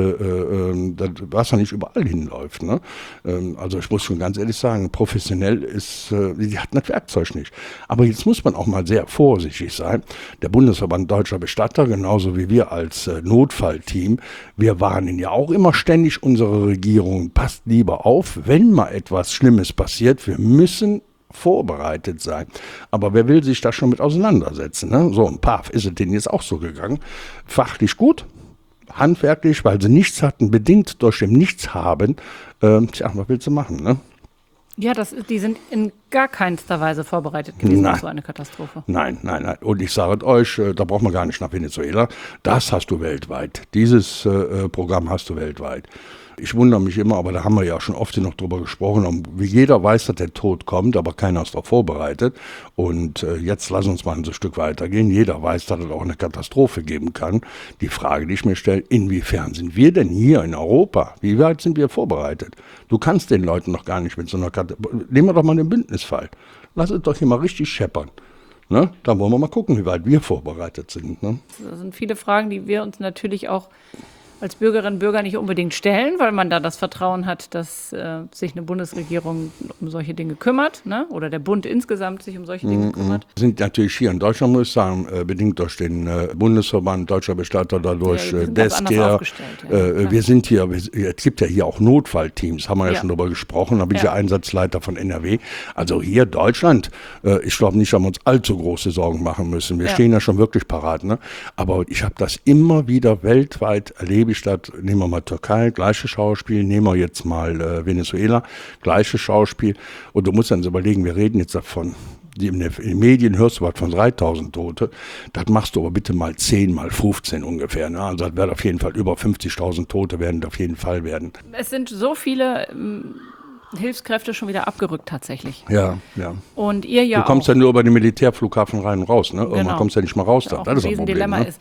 das Wasser nicht überall hinläuft. Ne? Also ich muss schon ganz ehrlich sagen, professionell ist, die hatten das Werkzeug nicht. Aber jetzt muss man auch mal sehr vorsichtig sein. Der Bundesverband Deutscher Bestatter, genauso wie wir als Notfallteam, wir warnen ja auch immer ständig unsere Regierung, passt lieber auf, wenn mal etwas Schlimmes passiert, wir müssen vorbereitet sein. Aber wer will sich da schon mit auseinandersetzen? Ne? So, ein Paf ist es denen jetzt auch so gegangen. Fachlich gut, handwerklich, weil sie nichts hatten, bedingt durch dem Nichts-Haben. Tja, was willst du machen, ne? Ja, die sind in gar keinster Weise vorbereitet gewesen auf so eine Katastrophe. Nein. Und ich sage euch, da braucht man gar nicht nach Venezuela. Das hast du weltweit. Dieses Programm hast du weltweit. Ich wundere mich immer, aber da haben wir ja schon oft noch drüber gesprochen, wie jeder weiß, dass der Tod kommt, aber keiner ist darauf vorbereitet. Und jetzt lass uns mal ein Stück weitergehen. Jeder weiß, dass es auch eine Katastrophe geben kann. Die Frage, die ich mir stelle, inwiefern sind wir denn hier in Europa? Wie weit sind wir vorbereitet? Du kannst den Leuten noch gar nicht mit so einer Katastrophe. Nehmen wir doch mal den Bündnisfall. Lass es doch hier mal richtig scheppern. Ne? Dann wollen wir mal gucken, wie weit wir vorbereitet sind. Ne? Das sind viele Fragen, die wir uns natürlich auch als Bürgerinnen und Bürger nicht unbedingt stellen, weil man da das Vertrauen hat, dass sich eine Bundesregierung um solche Dinge kümmert, ne? Oder der Bund insgesamt sich um solche Dinge kümmert. Wir sind natürlich hier in Deutschland, muss ich sagen, bedingt durch den Bundesverband Deutscher Bestatter, dadurch DESCARE. Wir sind hier, es gibt ja hier auch Notfallteams, haben wir ja schon darüber gesprochen, da bin ich ja Einsatzleiter von NRW. Also hier Deutschland, ich glaube nicht, dass wir uns allzu große Sorgen machen müssen. Wir stehen ja schon wirklich parat. Ne? Aber ich habe das immer wieder weltweit erlebt. Nehmen wir mal Türkei, gleiches Schauspiel, nehmen wir jetzt mal Venezuela, gleiches Schauspiel. Und du musst dann überlegen, wir reden jetzt davon, in den Medien hörst du was von 3000 Tote, das machst du aber bitte mal 10, mal 15 ungefähr. Ne? Also das wird auf jeden Fall über 50.000 Tote werden auf jeden Fall werden. Es sind so viele Hilfskräfte schon wieder abgerückt tatsächlich. Ja. Und ihr ja auch. Du kommst ja nur über den Militärflughafen rein und raus. Ne? Irgendwann kommst du ja nicht mal raus. Da. Das ist ein Dilemma Problem. Ne? ist.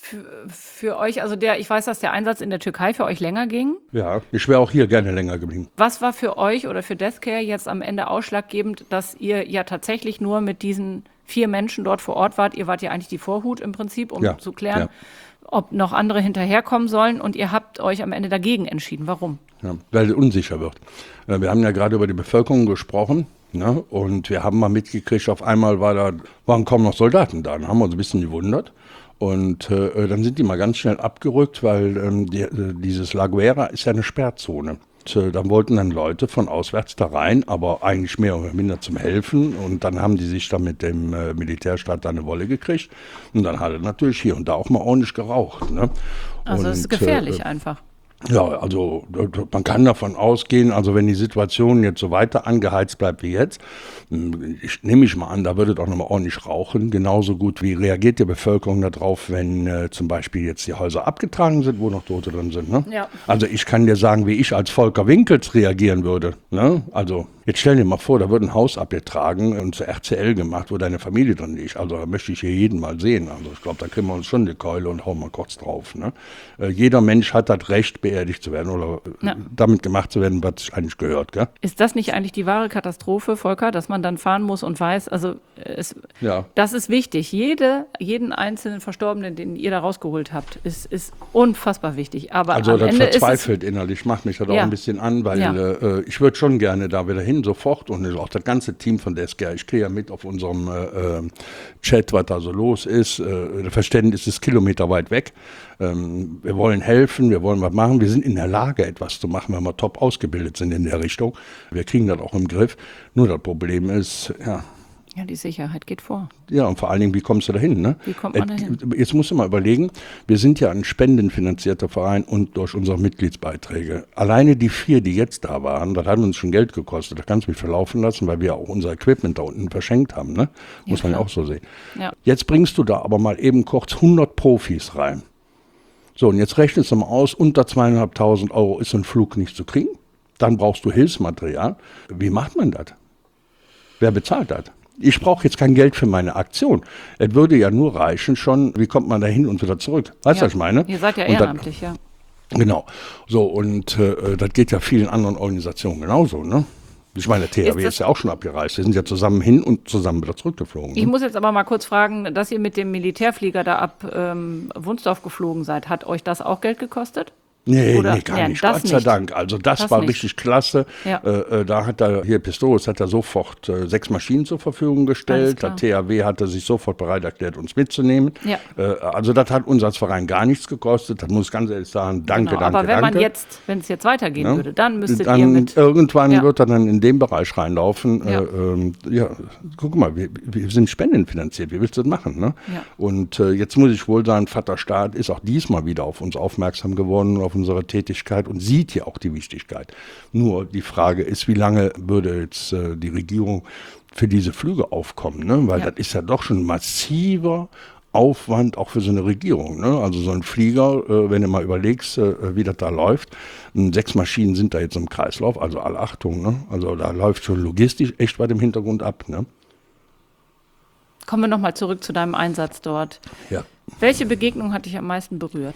Für euch, also ich weiß, dass der Einsatz in der Türkei für euch länger ging. Ja, ich wäre auch hier gerne länger geblieben. Was war für euch oder für DESCARE jetzt am Ende ausschlaggebend, dass ihr ja tatsächlich nur mit diesen 4 Menschen dort vor Ort wart? Ihr wart ja eigentlich die Vorhut im Prinzip, um zu klären, ob noch andere hinterherkommen sollen und ihr habt euch am Ende dagegen entschieden. Warum? Ja, weil es unsicher wird. Wir haben ja gerade über die Bevölkerung gesprochen, ne? Und wir haben mal mitgekriegt, auf einmal waren kaum noch Soldaten da. Dann haben wir uns ein bisschen gewundert. Und dann sind die mal ganz schnell abgerückt, weil dieses La Guera ist ja eine Sperrzone. Dann wollten dann Leute von auswärts da rein, aber eigentlich mehr oder minder zum Helfen. Und dann haben die sich dann mit dem Militärstaat da eine Wolle gekriegt. Und dann hat er natürlich hier und da auch mal ordentlich geraucht. Ne? Also es ist gefährlich einfach. Ja, also man kann davon ausgehen, also wenn die Situation jetzt so weiter angeheizt bleibt wie jetzt, nehme ich mal an, da würde es auch nochmal ordentlich rauchen. Genauso gut wie reagiert die Bevölkerung darauf, wenn zum Beispiel jetzt die Häuser abgetragen sind, wo noch Tote drin sind. Ne? Ja. Also ich kann dir sagen, wie ich als Volker Winkels reagieren würde. Ne? Also jetzt stell dir mal vor, da wird ein Haus abgetragen und zur RCL gemacht, wo deine Familie drin liegt. Also da möchte ich hier jeden mal sehen. Also ich glaube, da kriegen wir uns schon die Keule und hauen mal kurz drauf. Ne? Jeder Mensch hat das Recht, beerdigt zu werden oder damit gemacht zu werden, was eigentlich gehört. Gell? Ist das nicht eigentlich die wahre Katastrophe, Volker, dass man dann fahren muss und weiß, also das ist wichtig. Jeden einzelnen Verstorbenen, den ihr da rausgeholt habt, ist unfassbar wichtig. Aber also am das Ende verzweifelt innerlich, macht mich das auch ein bisschen an, weil ich würde schon gerne da wieder hin, sofort. Und auch das ganze Team von der SGR, ich kriege ja mit auf unserem Chat, was da so los ist. Der Verständnis ist kilometerweit weg. Wir wollen helfen, wir wollen was machen. Wir sind in der Lage, etwas zu machen, wenn wir top ausgebildet sind in der Richtung. Wir kriegen das auch im Griff. Nur das Problem ist, ja, die Sicherheit geht vor. Ja, und vor allen Dingen, wie kommst du da hin? Ne? Wie kommt man da hin? Jetzt musst du mal überlegen, wir sind ja ein spendenfinanzierter Verein und durch unsere Mitgliedsbeiträge. Alleine die 4, die jetzt da waren, das hat uns schon Geld gekostet. Da kannst du mich verlaufen lassen, weil wir auch unser Equipment da unten verschenkt haben. Ne? Muss man ja auch so sehen. Ja. Jetzt bringst du da aber mal eben kurz 100 Profis rein. So, und jetzt rechnest du mal aus, unter 2.500 € ist so ein Flug nicht zu kriegen. Dann brauchst du Hilfsmaterial. Wie macht man das? Wer bezahlt das? Ich brauche jetzt kein Geld für meine Aktion. Es würde ja nur reichen schon, wie kommt man da hin und wieder zurück? Weißt du, was ich meine? Ihr seid ja ehrenamtlich, ja. Genau. So, und das geht ja vielen anderen Organisationen genauso, ne? Ich meine, der THW ist ja auch schon abgereist. Wir sind ja zusammen hin und zusammen wieder zurückgeflogen. Ich muss jetzt aber mal kurz fragen, dass ihr mit dem Militärflieger da ab Wunsdorf geflogen seid. Hat euch das auch Geld gekostet? Nee, gar nicht, Gott sei Dank. Also das war richtig klasse. Ja. Da hat Pistorius hat sofort 6 Maschinen zur Verfügung gestellt. Der THW hatte sich sofort bereit erklärt, uns mitzunehmen. Ja. Also das hat uns als Verein gar nichts gekostet. Das muss ich ganz ehrlich sagen, danke. Aber wenn es jetzt weitergehen würde, dann müsstet ihr mit... Irgendwann wird er dann in den Bereich reinlaufen. Guck mal, wir sind spendenfinanziert. Wie willst du das machen? Ne? Ja. Und jetzt muss ich wohl sagen, Vater Staat ist auch diesmal wieder auf uns aufmerksam geworden, auf unsere Tätigkeit und sieht ja auch die Wichtigkeit. Nur die Frage ist, wie lange würde jetzt die Regierung für diese Flüge aufkommen? Ne? Weil das ist ja doch schon ein massiver Aufwand auch für so eine Regierung. Ne? Also so ein Flieger, wenn du mal überlegst, wie das da läuft, 6 Maschinen sind da jetzt im Kreislauf, also alle Achtung. Ne? Also da läuft schon logistisch echt weit im Hintergrund ab. Ne? Kommen wir nochmal zurück zu deinem Einsatz dort. Ja. Welche Begegnung hat dich am meisten berührt?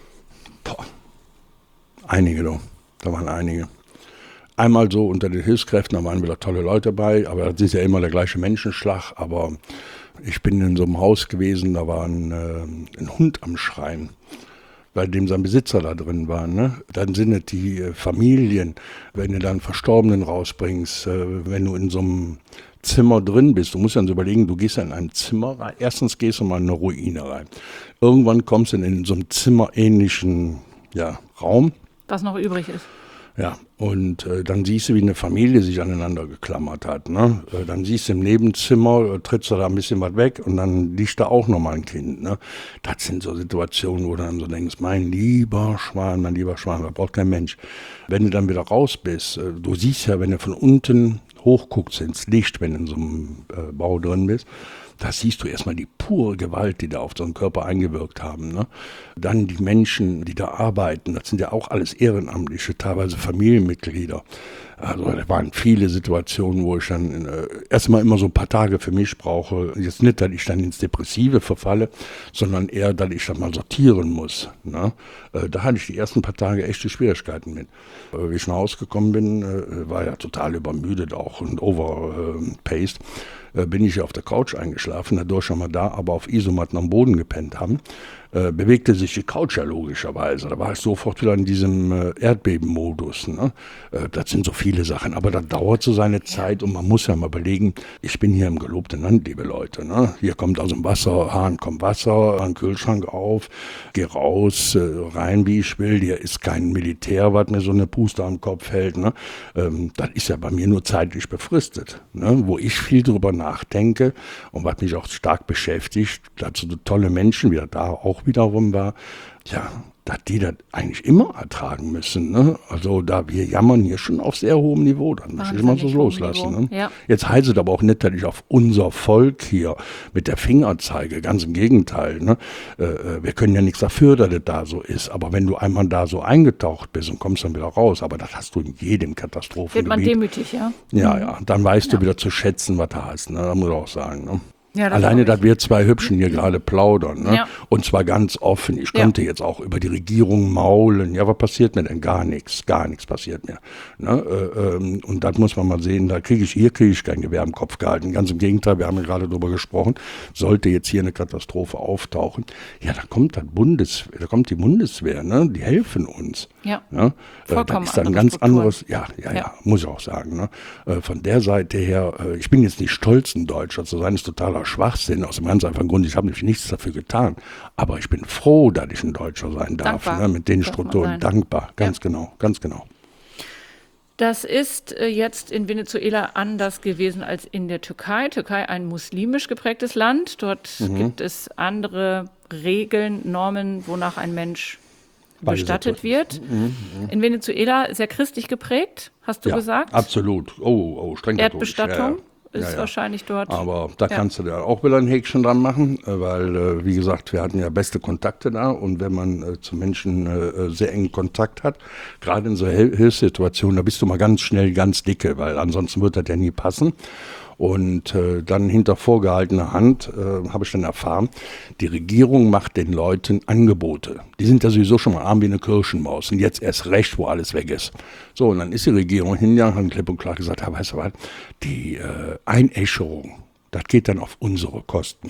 Einige, da waren einige. Einmal so unter den Hilfskräften, da waren wieder tolle Leute bei, aber das ist ja immer der gleiche Menschenschlag. Aber ich bin in so einem Haus gewesen, da war ein Hund am Schreien, bei dem sein Besitzer da drin war. Ne? Dann sind es die Familien, wenn du dann Verstorbenen rausbringst, wenn du in so einem Zimmer drin bist. Du musst dann so überlegen, du gehst ja in ein Zimmer rein. Erstens gehst du mal in eine Ruine rein. Irgendwann kommst du in so einem zimmerähnlichen Raum. Was noch übrig ist. Ja, und dann siehst du, wie eine Familie sich aneinander geklammert hat. Ne? Dann siehst du im Nebenzimmer, trittst du da ein bisschen was weg und dann liegt da auch nochmal ein Kind. Ne? Das sind so Situationen, wo du dann so denkst, mein lieber Schwan, da braucht kein Mensch. Wenn du dann wieder raus bist, du siehst ja, wenn du von unten hochguckst ins Licht, wenn du in so einem Bau drin bist, da siehst du erstmal die pure Gewalt, die da auf so einen Körper eingewirkt haben. Ne? Dann die Menschen, die da arbeiten, das sind ja auch alles Ehrenamtliche, teilweise Familienmitglieder. Also da waren viele Situationen, wo ich dann erstmal immer so ein paar Tage für mich brauche. Jetzt nicht, dass ich dann ins Depressive verfalle, sondern eher, dass ich dann mal sortieren muss. Ne? Da hatte ich die ersten paar Tage echte Schwierigkeiten mit. Wie ich nach Hause gekommen bin, war ja total übermüdet auch und overpaced. Bin ich auf der Couch eingeschlafen, dadurch schon mal da, aber auf Isomatten am Boden gepennt haben. bewegte sich die Couch ja logischerweise. Da war ich sofort wieder in diesem Erdbebenmodus. Ne? Das sind so viele Sachen, aber das dauert so seine Zeit und man muss ja mal überlegen, ich bin hier im gelobten Land, liebe Leute. Ne? Hier kommt aus dem Wasserhahn, kommt Wasser, ein Kühlschrank auf, geh raus, rein wie ich will. Hier ist kein Militär, was mir so eine Puste am Kopf hält. Ne? Das ist ja bei mir nur zeitlich befristet. Ne? Wo ich viel drüber nachdenke und was mich auch stark beschäftigt, dazu so tolle Menschen, wie da auch wiederum war, ja, dass die das eigentlich immer ertragen müssen. Ne? Also da wir jammern hier schon auf sehr hohem Niveau, dann muss ich mal so loslassen. Ne? Ja. Jetzt heißt es aber auch nicht, dass ich auf unser Volk hier mit der Finger zeige, ganz im Gegenteil. Ne? Wir können ja nichts dafür, dass das da so ist, aber wenn du einmal da so eingetaucht bist und kommst dann wieder raus, aber das hast du in jedem Katastrophengebiet. Wird man demütig, ja? Ja, dann weißt du wieder zu schätzen, was da heißt. Ne? Das muss ich auch sagen. Ne? Ja, Alleine, dass wir zwei Hübschen hier gerade plaudern. Ne? Ja. Und zwar ganz offen. Ich könnte jetzt auch über die Regierung maulen. Ja, was passiert mir denn? Gar nichts passiert mir. Ne? Und das muss man mal sehen. Kriege ich kein Gewehr im Kopf gehalten. Ganz im Gegenteil, wir haben ja gerade darüber gesprochen. Sollte jetzt hier eine Katastrophe auftauchen, ja, da kommt die Bundeswehr. Ne? Die helfen uns. Ja. Ne? Vollkommen das ist dann ein andere ganz Strukturen. anderes, ja, muss ich auch sagen. Ne? Von der Seite her, ich bin jetzt nicht stolz, ein Deutscher zu sein, ist totaler Schwachsinn, aus dem ganz einfachen Grund, ich habe nämlich nichts dafür getan. Aber ich bin froh, dass ich ein Deutscher sein darf, ne? Mit den Strukturen. Dankbar, ganz genau. Das ist jetzt in Venezuela anders gewesen als in der Türkei. Türkei ein muslimisch geprägtes Land. Dort gibt es andere Regeln, Normen, wonach ein Mensch bestattet wird. In Venezuela sehr christlich geprägt, hast du gesagt? Absolut. Oh, streng Erdbestattung ist wahrscheinlich dort. Aber da kannst du ja auch wieder ein Häkchen dran machen, weil, wie gesagt, wir hatten ja beste Kontakte da und wenn man zu Menschen sehr engen Kontakt hat, gerade in so Hilfssituationen, da bist du mal ganz schnell ganz dicke, weil ansonsten wird das ja nie passen. Und dann hinter vorgehaltener Hand habe ich dann erfahren, die Regierung macht den Leuten Angebote. Die sind ja sowieso schon mal arm wie eine Kirchenmaus und jetzt erst recht, wo alles weg ist. So, und dann ist die Regierung hingegangen, hat klipp und klar gesagt, ja, weißt du was, die Einäscherung, das geht dann auf unsere Kosten.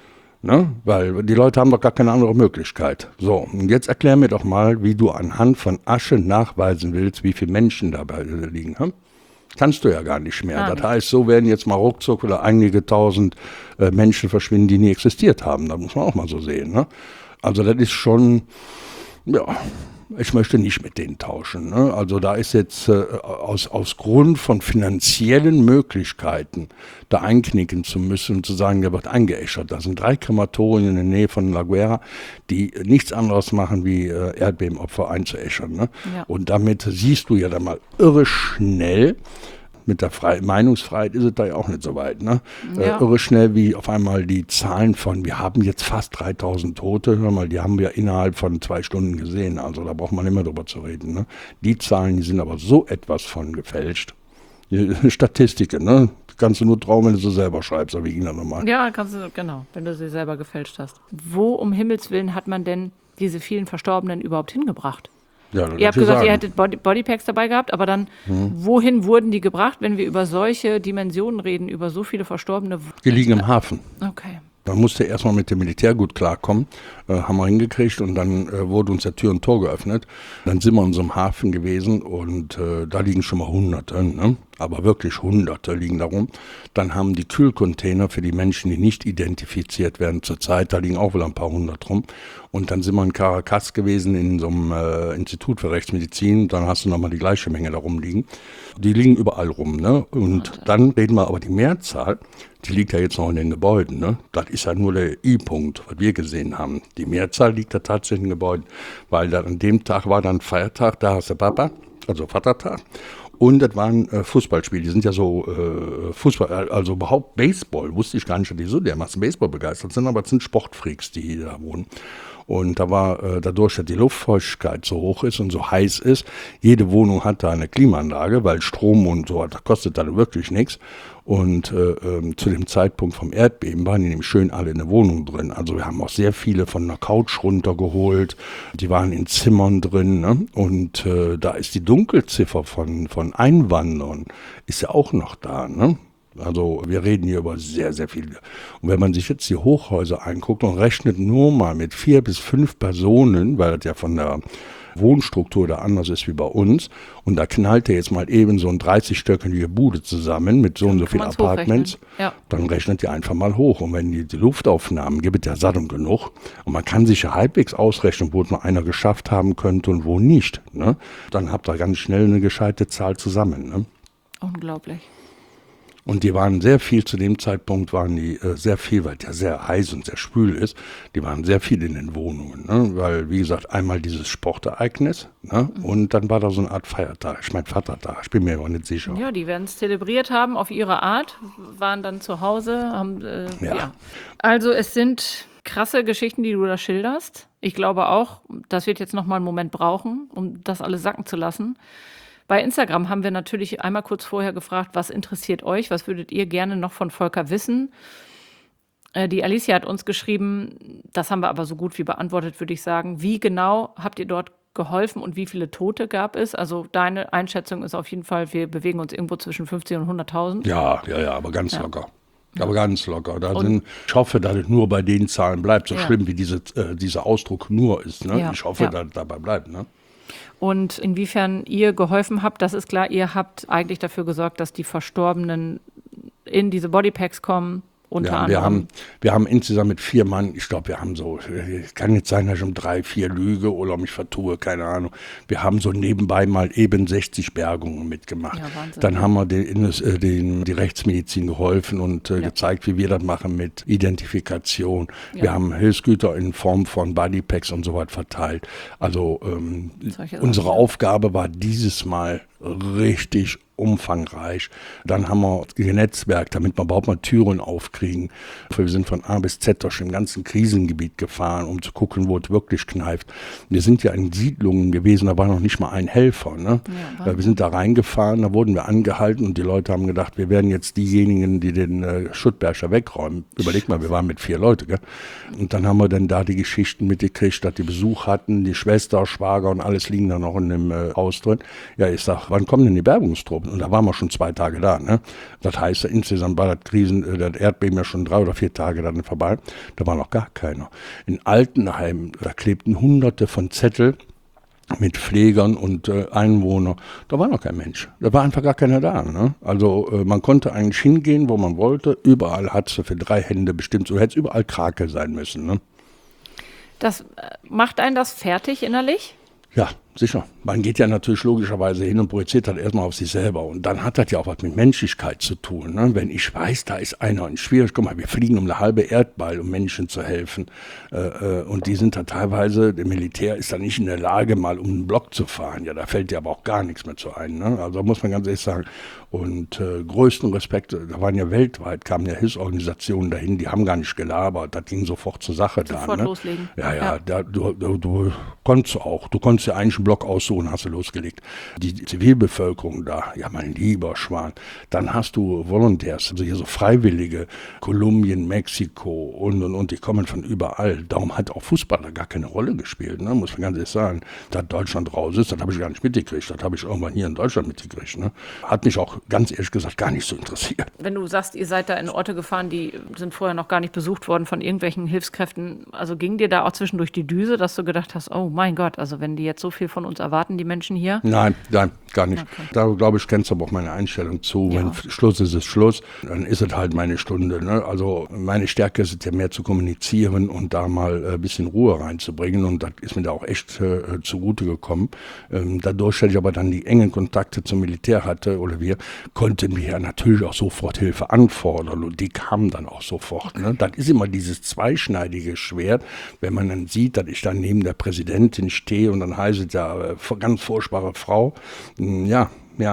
Ne? Weil die Leute haben doch gar keine andere Möglichkeit. So, und jetzt erklär mir doch mal, wie du anhand von Asche nachweisen willst, wie viele Menschen dabei liegen. Hm? Kannst du ja gar nicht mehr. Das heißt, so werden jetzt mal ruckzuck oder einige tausend Menschen verschwinden, die nie existiert haben. Das muss man auch mal so sehen. Ne? Also das ist schon, ja, ich möchte nicht mit denen tauschen. Ne? Also da ist jetzt aus Grund von finanziellen Möglichkeiten da einknicken zu müssen und zu sagen, der wird eingeäschert. Da sind 3 Krematorien in der Nähe von La Guera, die nichts anderes machen, wie Erdbebenopfer einzuäschern. Ne? Ja. Und damit siehst du ja dann mal irre schnell, mit der Meinungsfreiheit ist es da ja auch nicht so weit. Ne? Ja. Irre schnell, wie auf einmal die Zahlen von, wir haben jetzt fast 3000 Tote, hör mal, die haben wir innerhalb von 2 Stunden gesehen. Also da braucht man immer drüber zu reden. Ne? Die Zahlen, die sind aber so etwas von gefälscht. Die Statistiken, ne? Kannst du nur trauen, wenn du sie selber schreibst, aber wie ging das nochmal? Ja, kannst du, genau, wenn du sie selber gefälscht hast. Wo um Himmels Willen hat man denn diese vielen Verstorbenen überhaupt hingebracht? Ja, ihr habt gesagt, ihr hättet Bodypacks dabei gehabt, aber dann, wohin wurden die gebracht, wenn wir über solche Dimensionen reden, über so viele Verstorbene? Die liegen im Hafen. Okay. Man musste erstmal mit dem Militär gut klarkommen, haben wir hingekriegt und dann wurde uns der Tür und Tor geöffnet. Dann sind wir in unserem Hafen gewesen und da liegen schon mal Hunderte, ne? Aber wirklich Hunderte liegen da rum. Dann haben die Kühlcontainer für die Menschen, die nicht identifiziert werden zurzeit, da liegen auch wieder ein paar hundert rum. Und dann sind wir in Caracas gewesen, in so einem Institut für Rechtsmedizin. Dann hast du nochmal die gleiche Menge da rumliegen. Die liegen überall rum, ne? Und dann reden wir aber die Mehrzahl, die liegt ja jetzt noch in den Gebäuden, ne? Das ist ja nur der I-Punkt, was wir gesehen haben. Die Mehrzahl liegt da tatsächlich in den Gebäuden, weil da an dem Tag war dann Feiertag, da hast du Papa, also Vatertag. Und das waren Fußballspiele, die sind ja so Fußball, also überhaupt Baseball, wusste ich gar nicht, dass die so dermaßen Baseball begeistert sind, aber es sind Sportfreaks, die da wohnen. Und da war dadurch, dass die Luftfeuchtigkeit so hoch ist und so heiß ist, jede Wohnung hat da eine Klimaanlage, weil Strom und so, das kostet dann wirklich nichts. Und zu dem Zeitpunkt vom Erdbeben waren die nämlich schön alle in der Wohnung drin. Also wir haben auch sehr viele von der Couch runtergeholt, die waren in Zimmern drin. Ne? Und da ist die Dunkelziffer von Einwanderern, ist ja auch noch da. Ne? Also wir reden hier über sehr, sehr viel. Und wenn man sich jetzt die Hochhäuser anguckt und rechnet nur mal mit 4 bis 5 Personen, weil das ja von der Wohnstruktur da anders ist wie bei uns, und da knallt er jetzt mal eben so eine 30-stöckige Bude zusammen mit so und so vielen Apartments, dann rechnet ihr einfach mal hoch. Und wenn die Luftaufnahmen gibt, ja satt und genug. Und man kann sich ja halbwegs ausrechnen, wo es mal einer geschafft haben könnte und wo nicht. Ne? Dann habt ihr ganz schnell eine gescheite Zahl zusammen. Ne? Unglaublich. Und die waren sehr viel, zu dem Zeitpunkt waren die sehr viel, weil es ja sehr heiß und sehr schwül ist, die waren sehr viel in den Wohnungen, ne? Weil, wie gesagt, einmal dieses Sportereignis, ne? Und dann war da so eine Art Feiertag, ich mein Vatertag, ich bin mir aber nicht sicher. Ja, die werden es zelebriert haben auf ihre Art, waren dann zu Hause, haben, ja. Also es sind krasse Geschichten, die du da schilderst. Ich glaube auch, das wird jetzt nochmal einen Moment brauchen, um das alles sacken zu lassen. Bei Instagram haben wir natürlich einmal kurz vorher gefragt, was interessiert euch, was würdet ihr gerne noch von Volker wissen? Die Alicia hat uns geschrieben, das haben wir aber so gut wie beantwortet, würde ich sagen. Wie genau habt ihr dort geholfen und wie viele Tote gab es? Also deine Einschätzung ist auf jeden Fall, wir bewegen uns irgendwo zwischen 50 und 100.000. Ja, aber ganz locker. Aber ganz locker. Ich hoffe, dass es nur bei den Zahlen bleibt, so schlimm wie dieser Ausdruck nur ist. Ne? Ich hoffe, dass es dabei bleibt. Ne? Und inwiefern ihr geholfen habt, das ist klar, ihr habt eigentlich dafür gesorgt, dass die Verstorbenen in diese Bodypacks kommen. Unter anderem. Wir haben insgesamt mit 4 Mann, ich glaube, wir haben so, kann jetzt sein, dass ich um 3, 4 lüge oder mich vertue, keine Ahnung. Wir haben so nebenbei mal eben 60 Bergungen mitgemacht. Ja, Wahnsinn. Dann haben wir die Rechtsmedizin geholfen und gezeigt, wie wir das machen mit Identifikation. Ja. Wir haben Hilfsgüter in Form von Bodypacks und so weiter verteilt. Also unsere Aufgabe war dieses Mal richtig umfangreich. Dann haben wir genetzwerkt, damit wir überhaupt mal Türen aufkriegen. Wir sind von A bis Z durch im ganzen Krisengebiet gefahren, um zu gucken, wo es wirklich kneift. Wir sind ja in Siedlungen gewesen, da war noch nicht mal ein Helfer. Ne? Ja, wir sind da reingefahren, da wurden wir angehalten und die Leute haben gedacht, wir werden jetzt diejenigen, die den Schuttberger wegräumen. Überleg mal, wir waren mit 4 Leuten. Gell? Und dann haben wir dann da die Geschichten mitgekriegt, dass die Besuch hatten, die Schwester, Schwager und alles liegen da noch in dem Haus drin. Ja, ich sag, wann kommen denn die Bergungstruppen? Und da waren wir schon 2 Tage da. Ne? Das heißt, insgesamt war das Erdbeben ja schon 3 oder 4 Tage dann vorbei. Da war noch gar keiner. In Altenheim, da klebten Hunderte von Zettel mit Pflegern und Einwohnern. Da war noch kein Mensch. Da war einfach gar keiner da. Ne? Also man konnte eigentlich hingehen, wo man wollte. Überall hat es für 3 Hände bestimmt. So hätte es überall Krake sein müssen. Ne? Das macht einen das fertig innerlich? Ja, sicher. Man geht ja natürlich logischerweise hin und projiziert das erstmal auf sich selber. Und dann hat das ja auch was mit Menschlichkeit zu tun. Ne? Wenn ich weiß, da ist einer in Schwierigkeit, guck mal, wir fliegen um eine halbe Erdball, um Menschen zu helfen. Und die sind da teilweise, der Militär ist da nicht in der Lage, mal um einen Block zu fahren. Ja, da fällt dir aber auch gar nichts mehr zu ein. Ne? Also muss man ganz ehrlich sagen. Und größten Respekt, da waren ja weltweit, kamen ja Hilfsorganisationen dahin, die haben gar nicht gelabert. Das ging sofort zur Sache da. Sofort loslegen. Ja. Du konntest auch. Du konntest ja eigentlich einen Block aussuchen, hast du losgelegt. Die Zivilbevölkerung da, ja mein lieber Schwan. Dann hast du Volontärs, also hier so Freiwillige, Kolumbien, Mexiko und die kommen von überall. Darum hat auch Fußball da gar keine Rolle gespielt, ne? Muss man ganz ehrlich sagen. Dass Deutschland raus ist, das habe ich gar nicht mitgekriegt. Das habe ich irgendwann hier in Deutschland mitgekriegt. Ne? Hat mich auch ganz ehrlich gesagt gar nicht so interessiert. Wenn du sagst, ihr seid da in Orte gefahren, die sind vorher noch gar nicht besucht worden von irgendwelchen Hilfskräften, also ging dir da auch zwischendurch die Düse, dass du gedacht hast, oh mein Gott, also wenn die jetzt so viel von uns erwarten, die Menschen hier? Nein, gar nicht. Okay. Da, glaube ich, kennst du aber auch meine Einstellung zu. Ja. Wenn Schluss ist, ist Schluss. Dann ist es halt meine Stunde. Ne? Also meine Stärke ist es ja mehr zu kommunizieren und da mal ein bisschen Ruhe reinzubringen. Und das ist mir da auch echt zugute gekommen. Dadurch, dass ich aber dann die engen Kontakte zum Militär hatte, oder wir, konnten wir ja natürlich auch sofort Hilfe anfordern. Und die kamen dann auch sofort. Ne? Das ist immer dieses zweischneidige Schwert, wenn man dann sieht, dass ich dann neben der Präsidentin stehe und dann heißt es ja, ganz furchtbare Frau. Ja.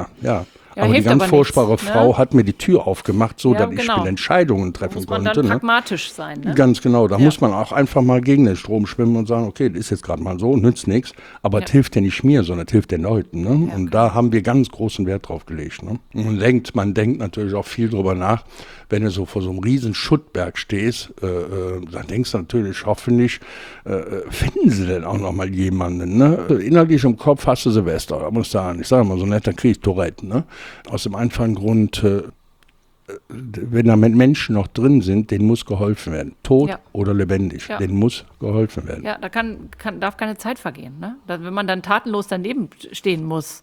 Aber die ganz furchtbare Frau hat mir die Tür aufgemacht, so dass ich Entscheidungen treffen konnte. Muss man dann pragmatisch sein. Ne? Ganz genau. Da muss man auch einfach mal gegen den Strom schwimmen und sagen, okay, das ist jetzt gerade mal so, nützt nichts. Aber es hilft ja nicht mir, sondern es hilft den Leuten. Ne? Ja, und da haben wir ganz großen Wert drauf gelegt. Ne? Man denkt natürlich auch viel drüber nach. Wenn du so vor so einem riesen Schuttberg stehst, dann denkst du natürlich, hoffentlich finden sie denn auch noch mal jemanden. Ne? Innerlich im Kopf hast du Silvester, da musst du sagen, ich sage mal, so ein netter Krieg, Tourette. Ne? Aus dem einfachen Grund, wenn da Menschen noch drin sind, denen muss geholfen werden. Tot oder lebendig, denen muss geholfen werden. Ja, da darf keine Zeit vergehen. Ne? Wenn man dann tatenlos daneben stehen muss,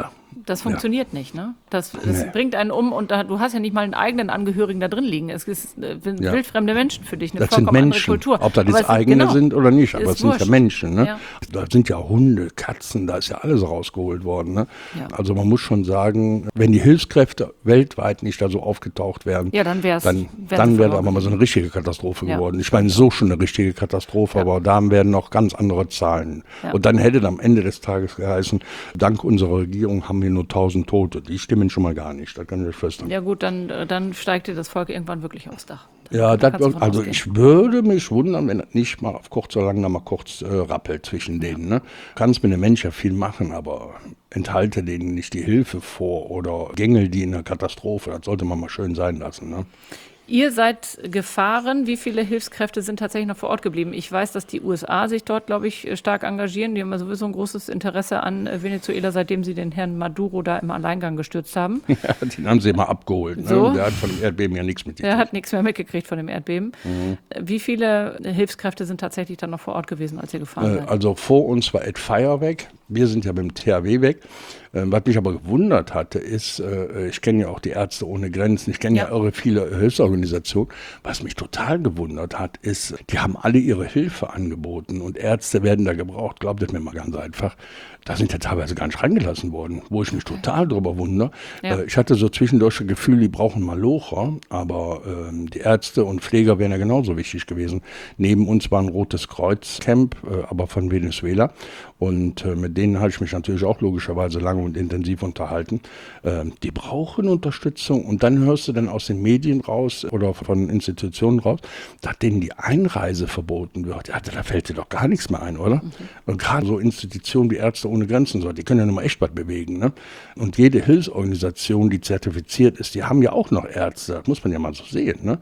das funktioniert nicht. Ne? Das bringt einen um und du hast ja nicht mal einen eigenen Angehörigen da drin liegen. Es sind wildfremde Menschen für dich, eine vollkommen andere Kultur. Ob das jetzt eigene sind oder nicht, aber es sind ja Menschen. Ne? Ja. Da sind ja Hunde, Katzen, da ist ja alles rausgeholt worden. Ne? Ja. Also man muss schon sagen, wenn die Hilfskräfte weltweit nicht da so aufgetaucht wären, dann wäre aber mal so eine richtige Katastrophe geworden. Ich meine, so schon eine richtige Katastrophe, aber da werden noch ganz andere Zahlen. Ja. Und dann hätte am Ende des Tages geheißen, dank unserer Regierung haben wir nur 1000 Tote. Die stimmen schon mal gar nicht, das kann ich euch feststellen. Ja gut, dann steigt dir das Volk irgendwann wirklich aufs Dach. Also ich würde mich wundern, wenn das nicht mal auf kurz oder lang mal kurz rappelt zwischen denen. Ne? Kannst mit einem Mensch ja viel machen, aber enthalte denen nicht die Hilfe vor oder gängel die in einer Katastrophe. Das sollte man mal schön sein lassen. Ne? Ihr seid gefahren. Wie viele Hilfskräfte sind tatsächlich noch vor Ort geblieben? Ich weiß, dass die USA sich dort, glaube ich, stark engagieren. Die haben ja sowieso ein großes Interesse an Venezuela, seitdem sie den Herrn Maduro da im Alleingang gestürzt haben. Ja, den haben sie immer abgeholt. Ne? So. Der hat von dem Erdbeben ja nichts mitgekriegt. Der hat nichts mehr mitgekriegt von dem Erdbeben. Wie viele Hilfskräfte sind tatsächlich dann noch vor Ort gewesen, als ihr gefahren seid? Also vor uns war Ed Fire weg. Wir sind ja mit dem THW weg. Was mich aber gewundert hatte, ist, ich kenne ja auch die Ärzte ohne Grenzen, ich kenne ja irre viele Hilfsorganisationen. Was mich total gewundert hat, ist, die haben alle ihre Hilfe angeboten und Ärzte werden da gebraucht. Glaubt es mir mal ganz einfach. Da sind ja teilweise gar nicht reingelassen worden, wo ich mich total drüber wundere. Ja. Ich hatte so zwischendurch das Gefühl, die brauchen Malocher, aber die Ärzte und Pfleger wären ja genauso wichtig gewesen. Neben uns war ein Rotes Kreuz-Camp, aber von Venezuela. Und mit denen habe ich mich natürlich auch logischerweise lange und intensiv unterhalten. Die brauchen Unterstützung und dann hörst du dann aus den Medien raus oder von Institutionen raus, dass denen die Einreise verboten wird. Ja, da fällt dir doch gar nichts mehr ein, oder? Und gerade so Institutionen wie Ärzte ohne Grenzen, die können ja nun mal echt was bewegen. Ne? Und jede Hilfsorganisation, die zertifiziert ist, die haben ja auch noch Ärzte. Das muss man ja mal so sehen. Ne?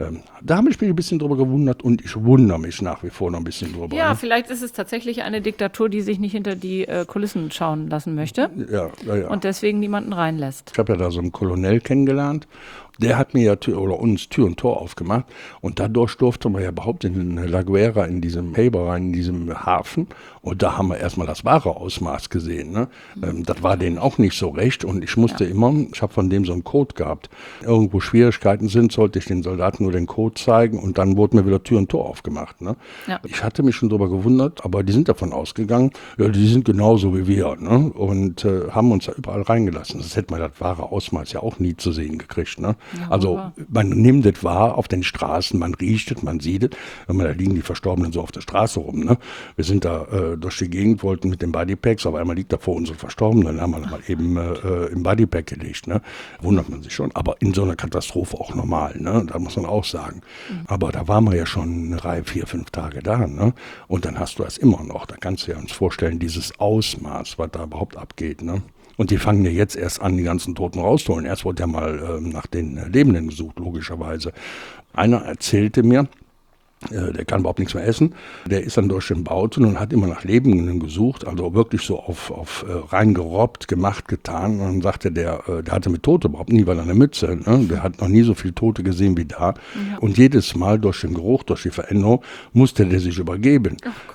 Da habe ich mich ein bisschen drüber gewundert und ich wundere mich nach wie vor noch ein bisschen drüber. Ja, vielleicht ist es tatsächlich eine Diktatur, die sich nicht hinter die Kulissen schauen lassen möchte und deswegen niemanden reinlässt. Ich habe ja da so einen Kolonel kennengelernt. Der hat mir ja uns Tür und Tor aufgemacht und dadurch durfte man ja überhaupt in La Guera, in diesem Haber rein, in diesem Hafen und da haben wir erstmal das wahre Ausmaß gesehen. Ne? Das war denen auch nicht so recht und ich musste ich habe von dem so einen Code gehabt. Irgendwo Schwierigkeiten sind, sollte ich den Soldaten nur den Code zeigen und dann wurde mir wieder Tür und Tor aufgemacht. Ne? Ja. Ich hatte mich schon drüber gewundert, aber die sind davon ausgegangen, die sind genauso wie wir, ne? Und haben uns da überall reingelassen. Das hätte man das wahre Ausmaß ja auch nie zu sehen gekriegt. Ne? Ja, also man nimmt es wahr auf den Straßen, man riecht es, man sieht es. Da liegen die Verstorbenen so auf der Straße rum. Ne? Wir sind da durch die Gegend, wollten mit den Bodypacks, aber einmal liegt da vor uns ein Verstorbenen, dann haben wir mal eben im Bodypack gelegt. Ne? Wundert man sich schon, aber in so einer Katastrophe auch normal, ne? Da muss man auch sagen. Aber da waren wir ja schon eine Reihe 4-5 Tage da. Ne? Und dann hast du das immer noch. Da kannst du ja uns vorstellen, dieses Ausmaß, was da überhaupt abgeht. Ne? Und die fangen ja jetzt erst an, die ganzen Toten rauszuholen. Erst wurde ja mal nach den Lebenden gesucht, logischerweise. Einer erzählte mir, der kann überhaupt nichts mehr essen. Der ist dann durch den Bauten und hat immer nach Lebenden gesucht, also wirklich so auf reingerobbt, gemacht, getan. Und dann sagte der hatte mit Tote überhaupt nie, weil er eine Mütze, ne? Der hat noch nie so viele Tote gesehen wie da. Ja. Und jedes Mal durch den Geruch, durch die Veränderung, musste der sich übergeben.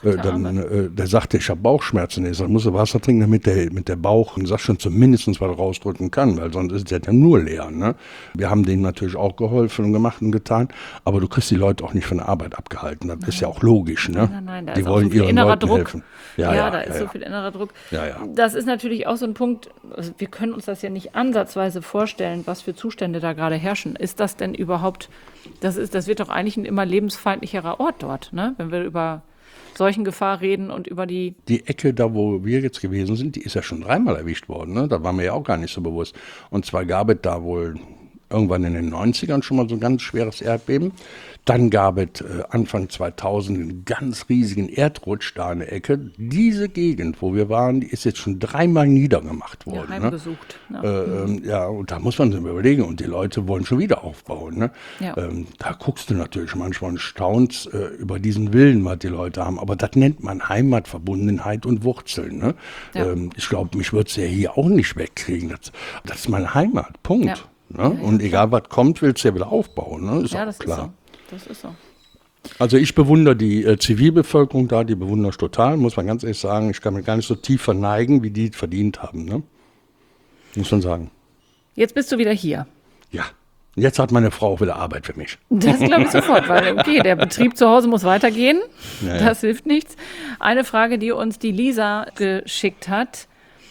Der sagte, ich habe Bauchschmerzen. Ich sag, muss Wasser trinken, damit der Bauch, sag schon, zumindest was rausdrücken kann, weil sonst ist der ja nur leer. Ne? Wir haben denen natürlich auch geholfen und gemacht und getan, aber du kriegst die Leute auch nicht von der Arbeit abgehalten. Das ist ja auch logisch. Ne? Nein, die wollen ihren Leuten helfen. Da ist so viel innerer Druck. Das ist natürlich auch so ein Punkt, also wir können uns das ja nicht ansatzweise vorstellen, was für Zustände da gerade herrschen. Ist das denn überhaupt, das wird doch eigentlich ein immer lebensfeindlicherer Ort dort, ne? Wenn wir über Seuchengefahr reden und über die Ecke, da wo wir jetzt gewesen sind, die ist ja schon 3-mal erwischt worden. Ne? Da war mir ja auch gar nicht so bewusst. Und zwar gab es da wohl irgendwann in den 90ern schon mal so ein ganz schweres Erdbeben. Dann gab es Anfang 2000 einen ganz riesigen Erdrutsch da in der Ecke. Diese Gegend, wo wir waren, die ist jetzt schon 3-mal niedergemacht worden. Ja, heimgesucht. Ne? Und da muss man sich überlegen. Und die Leute wollen schon wieder aufbauen. Ne? Ja. Da guckst du natürlich manchmal und staunst über diesen Willen, was die Leute haben. Aber das nennt man Heimatverbundenheit und Wurzeln. Ne? Ja. Ich glaube, mich würde es ja hier auch nicht wegkriegen. Das ist meine Heimat. Punkt. Ja. Ne? Ja, und egal was kommt, willst du ja wieder aufbauen. Ne? Ist auch klar. Das ist so. Also ich bewundere die Zivilbevölkerung da, die bewundere ich total, muss man ganz ehrlich sagen. Ich kann mich gar nicht so tief verneigen, wie die verdient haben. Ne? Muss man sagen. Jetzt bist du wieder hier. Ja, jetzt hat meine Frau auch wieder Arbeit für mich. Das glaube ich sofort, weil okay, der Betrieb zu Hause muss weitergehen. Ja, das hilft nichts. Eine Frage, die uns die Lisa geschickt hat.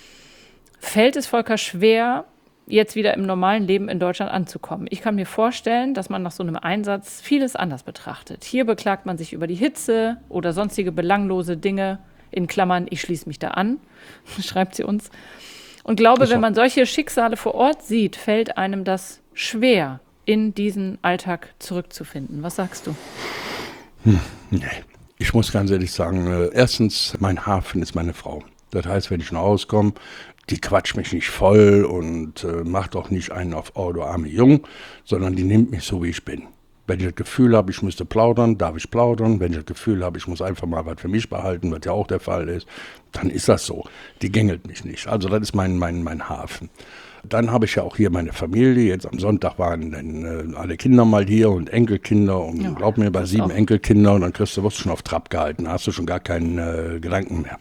Fällt es Volker schwer, jetzt wieder im normalen Leben in Deutschland anzukommen? Ich kann mir vorstellen, dass man nach so einem Einsatz vieles anders betrachtet. Hier beklagt man sich über die Hitze oder sonstige belanglose Dinge, in Klammern, ich schließe mich da an, schreibt sie uns. Und glaube, wenn man solche Schicksale vor Ort sieht, fällt einem das schwer, in diesen Alltag zurückzufinden. Was sagst du? Nee. Ich muss ganz ehrlich sagen, erstens, mein Hafen ist meine Frau. Das heißt, wenn ich nach Hause komme, die quatscht mich nicht voll und macht auch nicht einen auf du arme Jung, sondern die nimmt mich so, wie ich bin. Wenn ich das Gefühl habe, ich müsste plaudern, darf ich plaudern. Wenn ich das Gefühl habe, ich muss einfach mal was für mich behalten, was ja auch der Fall ist, dann ist das so. Die gängelt mich nicht. Also das ist mein Hafen. Dann habe ich ja auch hier meine Familie. Jetzt am Sonntag waren dann alle Kinder mal hier und Enkelkinder. Und ja, glaub mir, bei 7 Enkelkindern, dann wirst du schon auf Trab gehalten. Da hast du schon gar keinen Gedanken mehr.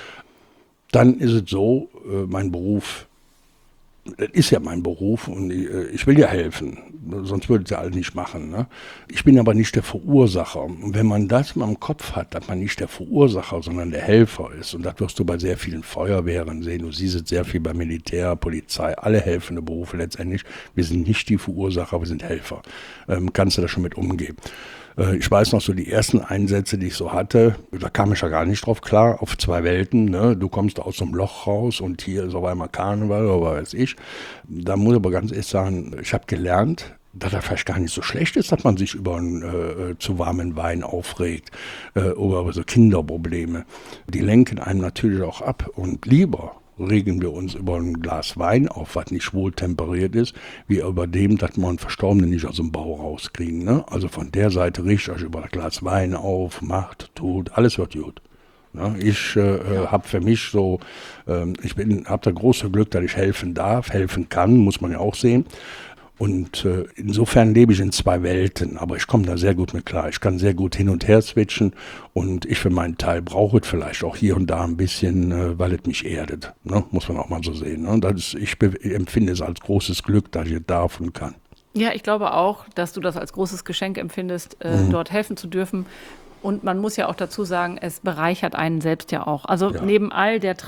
Dann ist es so, mein Beruf, das ist ja mein Beruf und ich will ja helfen, sonst würde ich es ja alle nicht machen. Ne? Ich bin aber nicht der Verursacher. Und wenn man das mal im Kopf hat, dass man nicht der Verursacher, sondern der Helfer ist, und das wirst du bei sehr vielen Feuerwehren sehen, du siehst es sehr viel bei Militär, Polizei, alle helfende Berufe letztendlich, wir sind nicht die Verursacher, wir sind Helfer. Kannst du da schon mit umgehen. Ich weiß noch so die ersten Einsätze, die ich so hatte, da kam ich ja gar nicht drauf klar, auf 2 Welten. Ne? Du kommst aus so einem Loch raus und hier ist auf einmal Karneval oder weiß ich. Da muss ich aber ganz ehrlich sagen, ich habe gelernt, dass das vielleicht gar nicht so schlecht ist, dass man sich über einen zu warmen Wein aufregt oder über so Kinderprobleme. Die lenken einem natürlich auch ab und lieber regen wir uns über ein Glas Wein auf, was nicht wohl temperiert ist, wie über dem, dass man einen Verstorbenen nicht aus dem Bau rauskriegen. Ne? Also von der Seite richtet euch über ein Glas Wein auf, macht, tut, alles wird gut. Ne? Ich habe für mich so, ich habe das große Glück, dass ich helfen darf, helfen kann, muss man ja auch sehen. Und insofern lebe ich in 2 Welten, aber ich komme da sehr gut mit klar. Ich kann sehr gut hin und her switchen und ich für meinen Teil brauche es vielleicht auch hier und da ein bisschen, weil es mich erdet. Ne? Muss man auch mal so sehen. Ne? Ich empfinde es als großes Glück, dass ich es darf und kann. Ja, ich glaube auch, dass du das als großes Geschenk empfindest, dort helfen zu dürfen. Und man muss ja auch dazu sagen, es bereichert einen selbst ja auch. Also neben all der,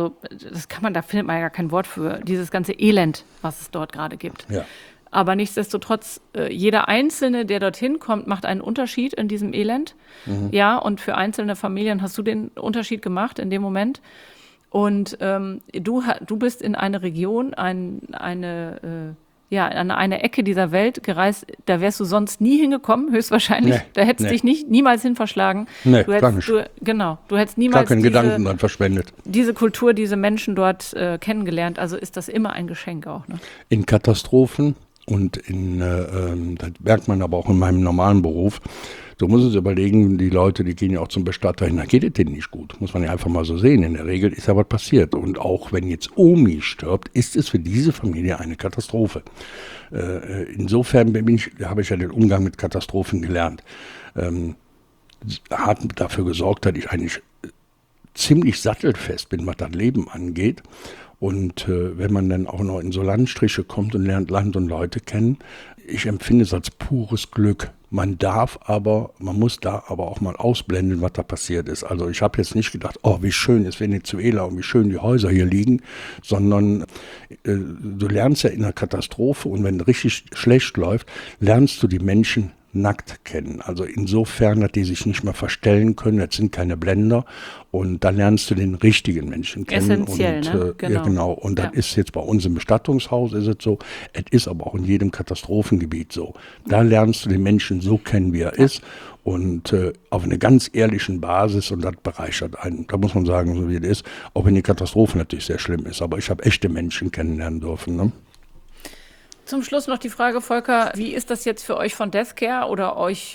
da findet man ja gar kein Wort für, dieses ganze Elend, was es dort gerade gibt. Ja. Aber nichtsdestotrotz, jeder Einzelne, der dorthin kommt, macht einen Unterschied in diesem Elend. Mhm. Ja, und für einzelne Familien hast du den Unterschied gemacht in dem Moment. Und du bist in eine Region, an eine Ecke dieser Welt gereist, da wärst du sonst nie hingekommen, höchstwahrscheinlich. Nee, da hättest dich niemals hin verschlagen. Nee, gar nicht. Du hättest niemals gar keinen Gedanken dran verschwendet. Diese Kultur, diese Menschen dort kennengelernt. Also ist das immer ein Geschenk auch. Ne? In Katastrophen und das merkt man aber auch in meinem normalen Beruf. Du musst es überlegen, die Leute, die gehen ja auch zum Bestatter hin, da geht es denen nicht gut. Muss man ja einfach mal so sehen. In der Regel ist ja was passiert. Und auch wenn jetzt Omi stirbt, ist es für diese Familie eine Katastrophe. Insofern habe ich ja den Umgang mit Katastrophen gelernt. Hat dafür gesorgt, dass ich eigentlich ziemlich sattelfest bin, was das Leben angeht. Und wenn man dann auch noch in so Landstriche kommt und lernt Land und Leute kennen, ich empfinde es als pures Glück. Man muss da aber auch mal ausblenden, was da passiert ist. Also ich habe jetzt nicht gedacht, oh, wie schön ist Venezuela und wie schön die Häuser hier liegen, sondern du lernst ja in einer Katastrophe und wenn es richtig schlecht läuft, lernst du die Menschen nackt kennen. Also insofern, dass die sich nicht mehr verstellen können, jetzt sind keine Blender und da lernst du den richtigen Menschen kennen. Essentiell, und, ne? Genau. Ja, genau. Und das ist jetzt bei uns im Bestattungshaus ist es so, es ist aber auch in jedem Katastrophengebiet so. Da lernst du den Menschen so kennen, wie er ist und auf einer ganz ehrlichen Basis und das bereichert einen. Da muss man sagen, so wie es ist, auch wenn die Katastrophe natürlich sehr schlimm ist, aber ich habe echte Menschen kennenlernen dürfen. Ne? Zum Schluss noch die Frage, Volker, wie ist das jetzt für euch von Deathcare oder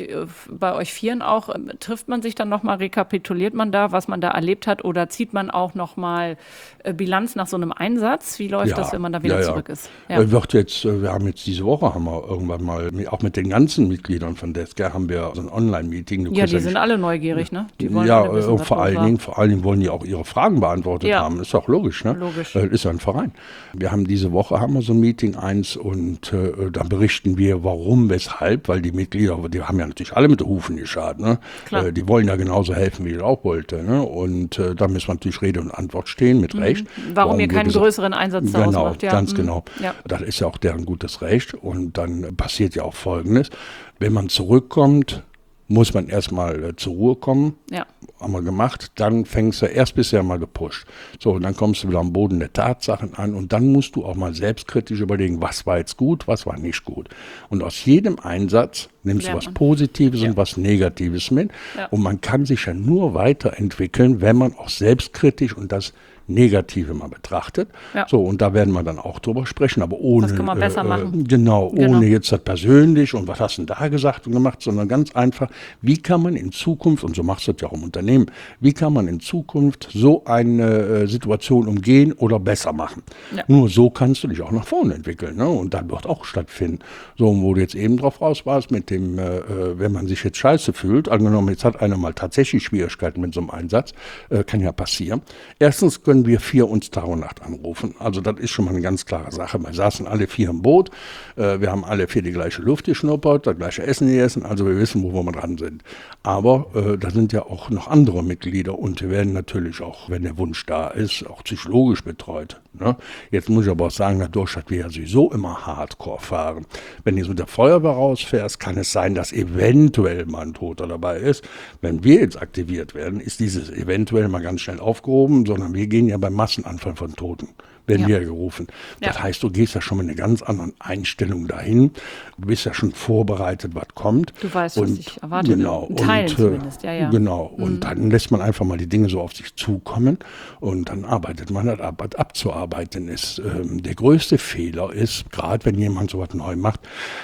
bei euch Vieren auch? Trifft man sich dann nochmal, rekapituliert man da, was man da erlebt hat oder zieht man auch nochmal Bilanz nach so einem Einsatz? Wie läuft das, wenn man da wieder zurück ist? Ja. Wir haben jetzt diese Woche irgendwann mal, auch mit den ganzen Mitgliedern von Deathcare haben wir so ein Online-Meeting. Ja, die sind alle neugierig, ne? Die wollen alle wissen, vor allen Dingen wollen die auch ihre Fragen beantwortet haben. Ist auch logisch, ne? Logisch. Ist ja ein Verein. Diese Woche haben wir so ein Meeting 1 und da berichten wir, warum, weshalb, weil die Mitglieder, die haben ja natürlich alle mit den Hufen geschart, ne? Die wollen ja genauso helfen, wie ich auch wollte, ne? Und da müssen wir natürlich Rede und Antwort stehen, mit Recht. Warum ihr keinen größeren Einsatz daraus macht. Ja. Ganz genau. Ja. Das ist ja auch deren gutes Recht und dann passiert ja auch Folgendes, wenn man zurückkommt, muss man erstmal zur Ruhe kommen. Ja. Haben wir gemacht. Dann fängst du erst bisher mal gepusht. So, und dann kommst du wieder am Boden der Tatsachen an und dann musst du auch mal selbstkritisch überlegen, was war jetzt gut, was war nicht gut. Und aus jedem Einsatz nimmst du was Positives und was Negatives mit. Ja. Und man kann sich ja nur weiterentwickeln, wenn man auch selbstkritisch und das Negative mal betrachtet. Ja. So, und da werden wir dann auch drüber sprechen, aber ohne. Das kann man besser machen. Ohne jetzt das persönlich und was hast du denn da gesagt und gemacht, sondern ganz einfach, wie kann man in Zukunft, und so machst du das ja auch im Unternehmen, wie kann man in Zukunft so eine Situation umgehen oder besser machen? Ja. Nur so kannst du dich auch nach vorne entwickeln, ne? Und das wird auch stattfinden. So, und wo du jetzt eben drauf raus warst, mit dem, wenn man sich jetzt scheiße fühlt, angenommen, jetzt hat einer mal tatsächlich Schwierigkeiten mit so einem Einsatz, kann ja passieren. Erstens können wir 4 uns Tag und Nacht anrufen. Also das ist schon mal eine ganz klare Sache. Wir saßen alle 4 im Boot, wir haben alle 4 die gleiche Luft geschnuppert, das gleiche Essen gegessen, also wir wissen, wo wir dran sind. Aber da sind ja auch noch andere Mitglieder und wir werden natürlich auch, wenn der Wunsch da ist, auch psychologisch betreut. Ne? Jetzt muss ich aber auch sagen, dadurch, dass wir ja sowieso immer Hardcore fahren. Wenn du mit der Feuerwehr rausfährst, kann es sein, dass eventuell mal ein Toter dabei ist. Wenn wir jetzt aktiviert werden, ist dieses eventuell mal ganz schnell aufgehoben, sondern wir gehen ja beim Massenanfall von Toten, werden wir gerufen. Das heißt, du gehst ja schon mit einer ganz anderen Einstellung dahin. Du bist ja schon vorbereitet, was kommt. Du weißt, was dich erwartet. Genau. In Teilen zumindest, Genau. Und dann lässt man einfach mal die Dinge so auf sich zukommen und dann arbeitet man das ab. Was abzuarbeiten ist. Der größte Fehler ist, gerade wenn jemand so was neu macht,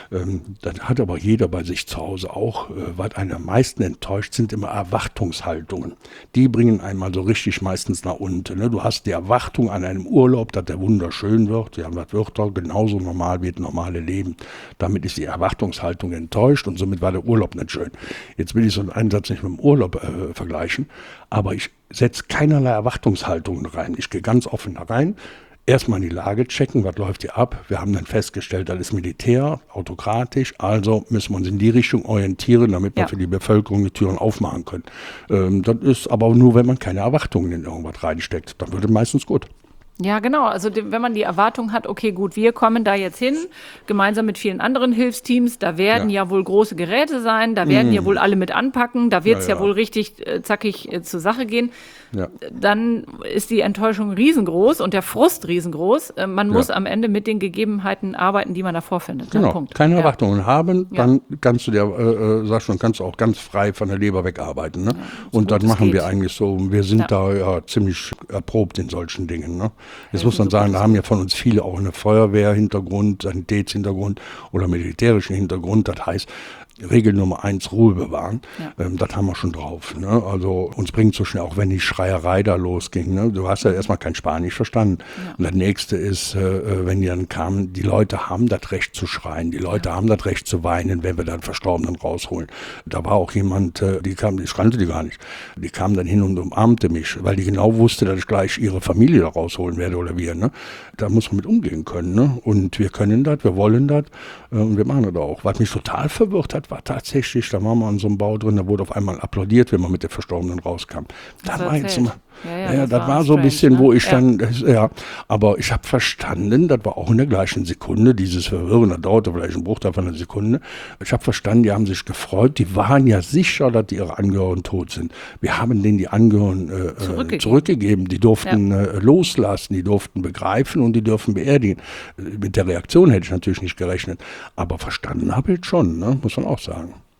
das hat aber jeder bei sich zu Hause auch, was einen am meisten enttäuscht, sind immer Erwartungshaltungen. Die bringen einmal so richtig meistens nach unten. Ne? Du hast die Erwartung an einem Urlaub, dass der wunderschön wird. Ja, das wird doch genauso normal wie das normale Leben. Damit ist die Erwartungshaltung enttäuscht und somit war der Urlaub nicht schön. Jetzt will ich so einen Einsatz nicht mit dem Urlaub vergleichen, aber ich setze keinerlei Erwartungshaltungen rein. Ich gehe ganz offen da rein. Erstmal in die Lage checken, was läuft hier ab. Wir haben dann festgestellt, das ist Militär, autokratisch, also müssen wir uns in die Richtung orientieren, damit wir für die Bevölkerung die Türen aufmachen können. Das ist aber nur, wenn man keine Erwartungen in irgendwas reinsteckt. Dann wird es meistens gut. Ja, genau. Also wenn man die Erwartung hat, okay, gut, wir kommen da jetzt hin, gemeinsam mit vielen anderen Hilfsteams, da werden ja wohl große Geräte sein, da werden ja wohl alle mit anpacken, da wird es ja wohl richtig zackig zur Sache gehen. Ja. Dann ist die Enttäuschung riesengroß und der Frust riesengroß. Man muss am Ende mit den Gegebenheiten arbeiten, die man da vorfindet. Genau, Punkt. Keine Erwartungen haben, dann kannst du dir, kannst du auch ganz frei von der Leber wegarbeiten. Ne? Und das machen wir eigentlich so. Wir sind da ziemlich erprobt in solchen Dingen. Ne? Jetzt muss man sagen, da haben ja von uns viele auch eine Feuerwehr-Hintergrund, Sanitätshintergrund oder militärischen Hintergrund. Das heißt, Regel Nummer 1, Ruhe bewahren. Ja. Das haben wir schon drauf. Ne? Also uns bringt so schnell, auch wenn die Schreierei da losging. Ne? Du hast ja erstmal kein Spanisch verstanden. Ja. Und das nächste ist, wenn die dann kamen, die Leute haben das Recht zu schreien. Die Leute haben das Recht zu weinen, wenn wir dann Verstorbenen rausholen. Da war auch jemand, die kam, ich kannte die gar nicht. Die kam dann hin und umarmte mich, weil die genau wusste, dass ich gleich ihre Familie da rausholen werde oder wir. Ne? Da muss man mit umgehen können. Ne? Und wir können das, wir wollen das und wir machen das auch. Was mich total verwirrt hat, war tatsächlich, da waren wir an so einem Bau drin, da wurde auf einmal applaudiert, wenn man mit der Verstorbenen rauskam. Das war jetzt mal, das war so ein bisschen, wo ich dann, aber ich habe verstanden, das war auch in der gleichen Sekunde, dieses Verwirren, das dauerte vielleicht einen Bruchteil von einer Sekunde. Ich habe verstanden, die haben sich gefreut, die waren ja sicher, dass die ihre Angehörigen tot sind. Wir haben denen die Angehörigen zurückgegeben, die durften loslassen, die durften begreifen und die dürfen beerdigen. Mit der Reaktion hätte ich natürlich nicht gerechnet, aber verstanden habe ich schon, ne? Muss man auch sagen.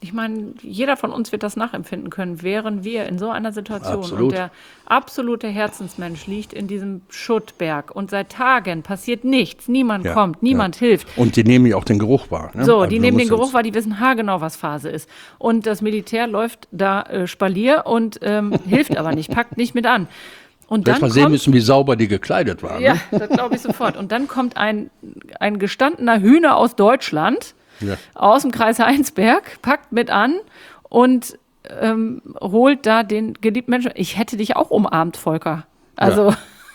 ich meine, jeder von uns wird das nachempfinden können, wären wir in so einer Situation. Absolut. Und der absolute Herzensmensch liegt in diesem Schuttberg und seit Tagen passiert nichts, niemand kommt, niemand hilft. Und die nehmen ja auch den Geruch wahr. Ne? So, also die nehmen den Geruch wahr, die wissen haargenau, was Phase ist. Und das Militär läuft da Spalier und hilft aber nicht, packt nicht mit an. Und dann mal sehen müssen, wie sauber die gekleidet waren. Ja, ne? das glaube ich sofort. Und dann kommt ein gestandener Hühner aus Deutschland, aus dem Kreis Heinsberg, packt mit an und holt da den geliebten Menschen. Ich hätte dich auch umarmt, Volker. Also,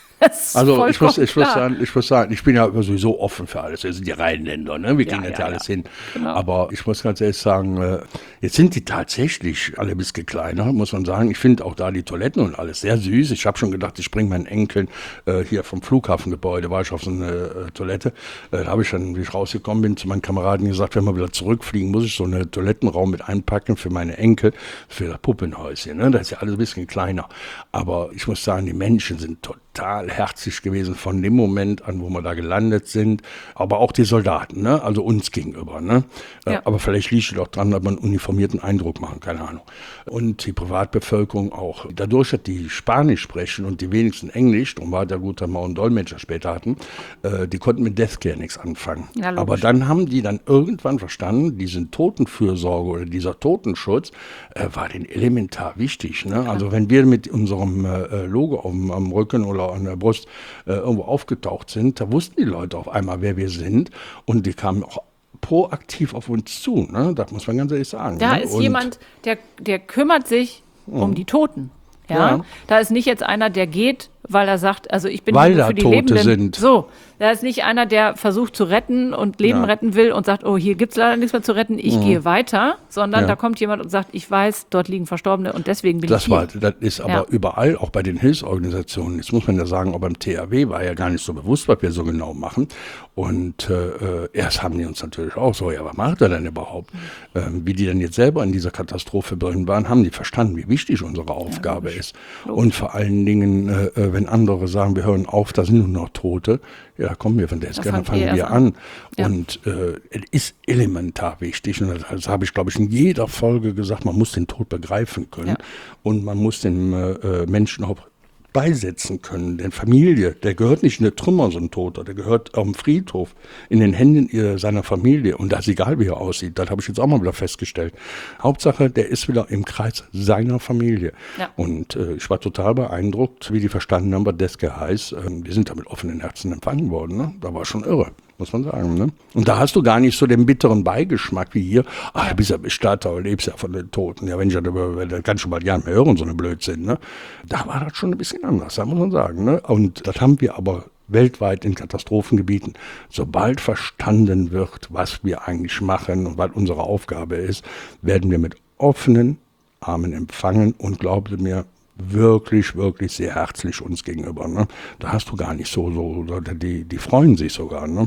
also ich muss sagen, ich bin ja sowieso offen für alles. Wir sind die Rheinländer, ne? Wir kriegen das ja alles hin. Genau. Aber ich muss ganz ehrlich sagen, jetzt sind die tatsächlich alle ein bisschen kleiner, muss man sagen. Ich finde auch da die Toiletten und alles sehr süß. Ich habe schon gedacht, ich bringe meinen Enkeln hier vom Flughafengebäude, war ich auf so eine Toilette. Da habe ich dann, wie ich rausgekommen bin, zu meinen Kameraden gesagt, wenn wir wieder zurückfliegen, muss ich so einen Toilettenraum mit einpacken für meine Enkel, für das Puppenhäuschen. Ne? Das ist ja alles ein bisschen kleiner. Aber ich muss sagen, die Menschen sind total herzlich gewesen von dem Moment an, wo wir da gelandet sind. Aber auch die Soldaten, ne? Also uns gegenüber. Ne? Ja. Aber vielleicht liegt es doch dran, dass man einen uniformierten Eindruck machen, keine Ahnung. Und die Privatbevölkerung auch. Dadurch, dass die Spanisch sprechen und die wenigsten Englisch, darum war es ja gut, dass wir auch einen Dolmetscher später hatten, die konnten mit Deathcare nichts anfangen. Ja, aber dann haben die dann irgendwann verstanden, diese Totenfürsorge oder dieser Totenschutz war denen elementar wichtig. Ne? Also wenn wir mit unserem Logo am Rücken oder an der Brust irgendwo aufgetaucht sind, da wussten die Leute auf einmal, wer wir sind und die kamen auch proaktiv auf uns zu, ne? Das muss man ganz ehrlich sagen. Da ne? ist jemand, der kümmert sich um die Toten. Ja? Da ist nicht jetzt einer, der geht, weil er sagt, also ich bin weil hier da für die Tote Lebenden. sind. So, da ist nicht einer, der versucht zu retten und Leben retten will und sagt, oh, hier gibt es leider nichts mehr zu retten, ich gehe weiter, sondern da kommt jemand und sagt, ich weiß, dort liegen Verstorbene und deswegen bin ich hier. Das ist aber überall, auch bei den Hilfsorganisationen, jetzt muss man ja sagen, auch beim THW war ja gar nicht so bewusst, was wir so genau machen. Und erst haben die uns natürlich auch so, ja, was macht er denn überhaupt? Wie die dann jetzt selber in dieser Katastrophe drin waren, haben die verstanden, wie wichtig unsere Aufgabe ist. Und vor allen Dingen, wenn andere sagen, wir hören auf, da sind nur noch Tote, ja, da kommen wir von der Skala, dann fangen wir an. Ja. Und es ist elementar wichtig. Und das habe ich, glaube ich, in jeder Folge gesagt, man muss den Tod begreifen können. Ja. Und man muss den Menschen auch beisetzen können. Denn Familie, der gehört nicht in der Trümmer, so ein Toter, der gehört auf dem Friedhof in den Händen seiner Familie. Und das ist egal, wie er aussieht. Das habe ich jetzt auch mal wieder festgestellt. Hauptsache, der ist wieder im Kreis seiner Familie. Ja. Und ich war total beeindruckt, wie die verstanden haben, was Deathcare heißt. Wir sind da mit offenen Herzen empfangen worden. Ne? Da war schon irre, muss man sagen. Ne? Und da hast du gar nicht so den bitteren Beigeschmack wie hier. Ach, du bist ja Bestatter, du lebst ja von den Toten. Ja, wenn ich das kann ich schon bald gar nicht mehr hören, so eine Blödsinn. Ne? Da war das schon ein bisschen anders, da muss man sagen. Ne? Und das haben wir aber weltweit in Katastrophengebieten. Sobald verstanden wird, was wir eigentlich machen und was unsere Aufgabe ist, werden wir mit offenen Armen empfangen und glaubt mir, wirklich, wirklich sehr herzlich uns gegenüber. Ne? Da hast du gar nicht so die freuen sich sogar. Ne?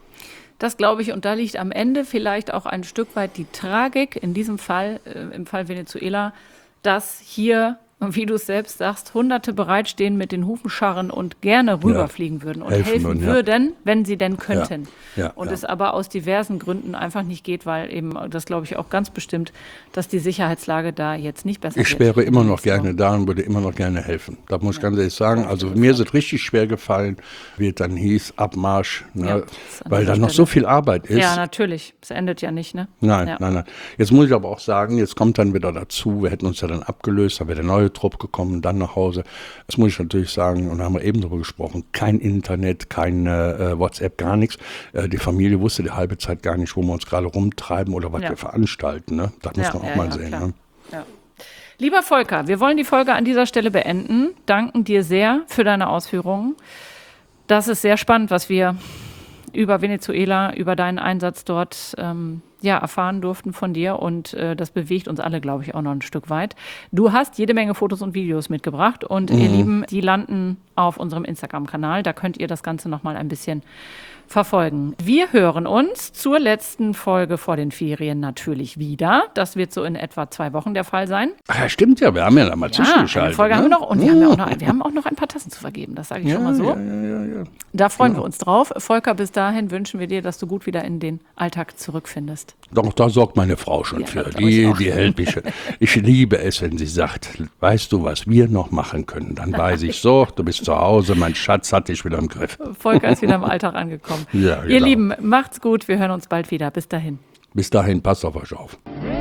Das glaube ich, und da liegt am Ende vielleicht auch ein Stück weit die Tragik, in diesem Fall, im Fall Venezuela, dass hier, wie du es selbst sagst, Hunderte bereitstehen mit den Hufenscharren und gerne rüberfliegen würden und helfen würden, wenn sie denn könnten. Und es aber aus diversen Gründen einfach nicht geht, weil eben, das glaube ich auch ganz bestimmt, dass die Sicherheitslage da jetzt nicht besser wird. Ich wäre immer noch gerne da und würde immer noch gerne helfen. Da muss ich ganz ehrlich sagen, also mir ist es richtig schwer gefallen, wie es dann hieß, Abmarsch, ne? Weil da noch so viel Arbeit ist. Ja, natürlich. Es endet ja nicht, ne? Nein. Jetzt muss ich aber auch sagen, jetzt kommt dann wieder dazu, wir hätten uns ja dann abgelöst, da wäre der neue Trupp gekommen, dann nach Hause. Das muss ich natürlich sagen, und da haben wir eben darüber gesprochen, kein Internet, kein WhatsApp, gar nichts. Die Familie wusste die halbe Zeit gar nicht, wo wir uns gerade rumtreiben oder was wir veranstalten. Ne? Das muss man auch mal sehen. Ne? Ja. Lieber Volker, wir wollen die Folge an dieser Stelle beenden. Danken dir sehr für deine Ausführungen. Das ist sehr spannend, was wir über Venezuela, über deinen Einsatz dort erfahren durften von dir, und das bewegt uns alle, glaube ich, auch noch ein Stück weit. Du hast jede Menge Fotos und Videos mitgebracht und ihr Lieben, die landen auf unserem Instagram-Kanal. Da könnt ihr das Ganze nochmal ein bisschen verfolgen. Wir hören uns zur letzten Folge vor den Ferien natürlich wieder. Das wird so in etwa 2 Wochen der Fall sein. Ach ja, stimmt ja, wir haben ja da mal Eine zwischengeschaltet. Folge haben wir noch und wir haben auch noch ein paar Tassen zu vergeben, das sage ich schon mal so. Ja. Da freuen wir uns drauf. Volker, bis dahin wünschen wir dir, dass du gut wieder in den Alltag zurückfindest. Doch, da sorgt meine Frau schon für. Die hält mich. Ich liebe es, wenn sie sagt, weißt du, was wir noch machen können? Dann weiß ich so, du bist zu Hause, mein Schatz hat dich wieder im Griff. Volker ist wieder im Alltag angekommen. Ja, Ihr genau. Lieben, macht's gut, wir hören uns bald wieder. Bis dahin. Bis dahin, passt auf euch auf.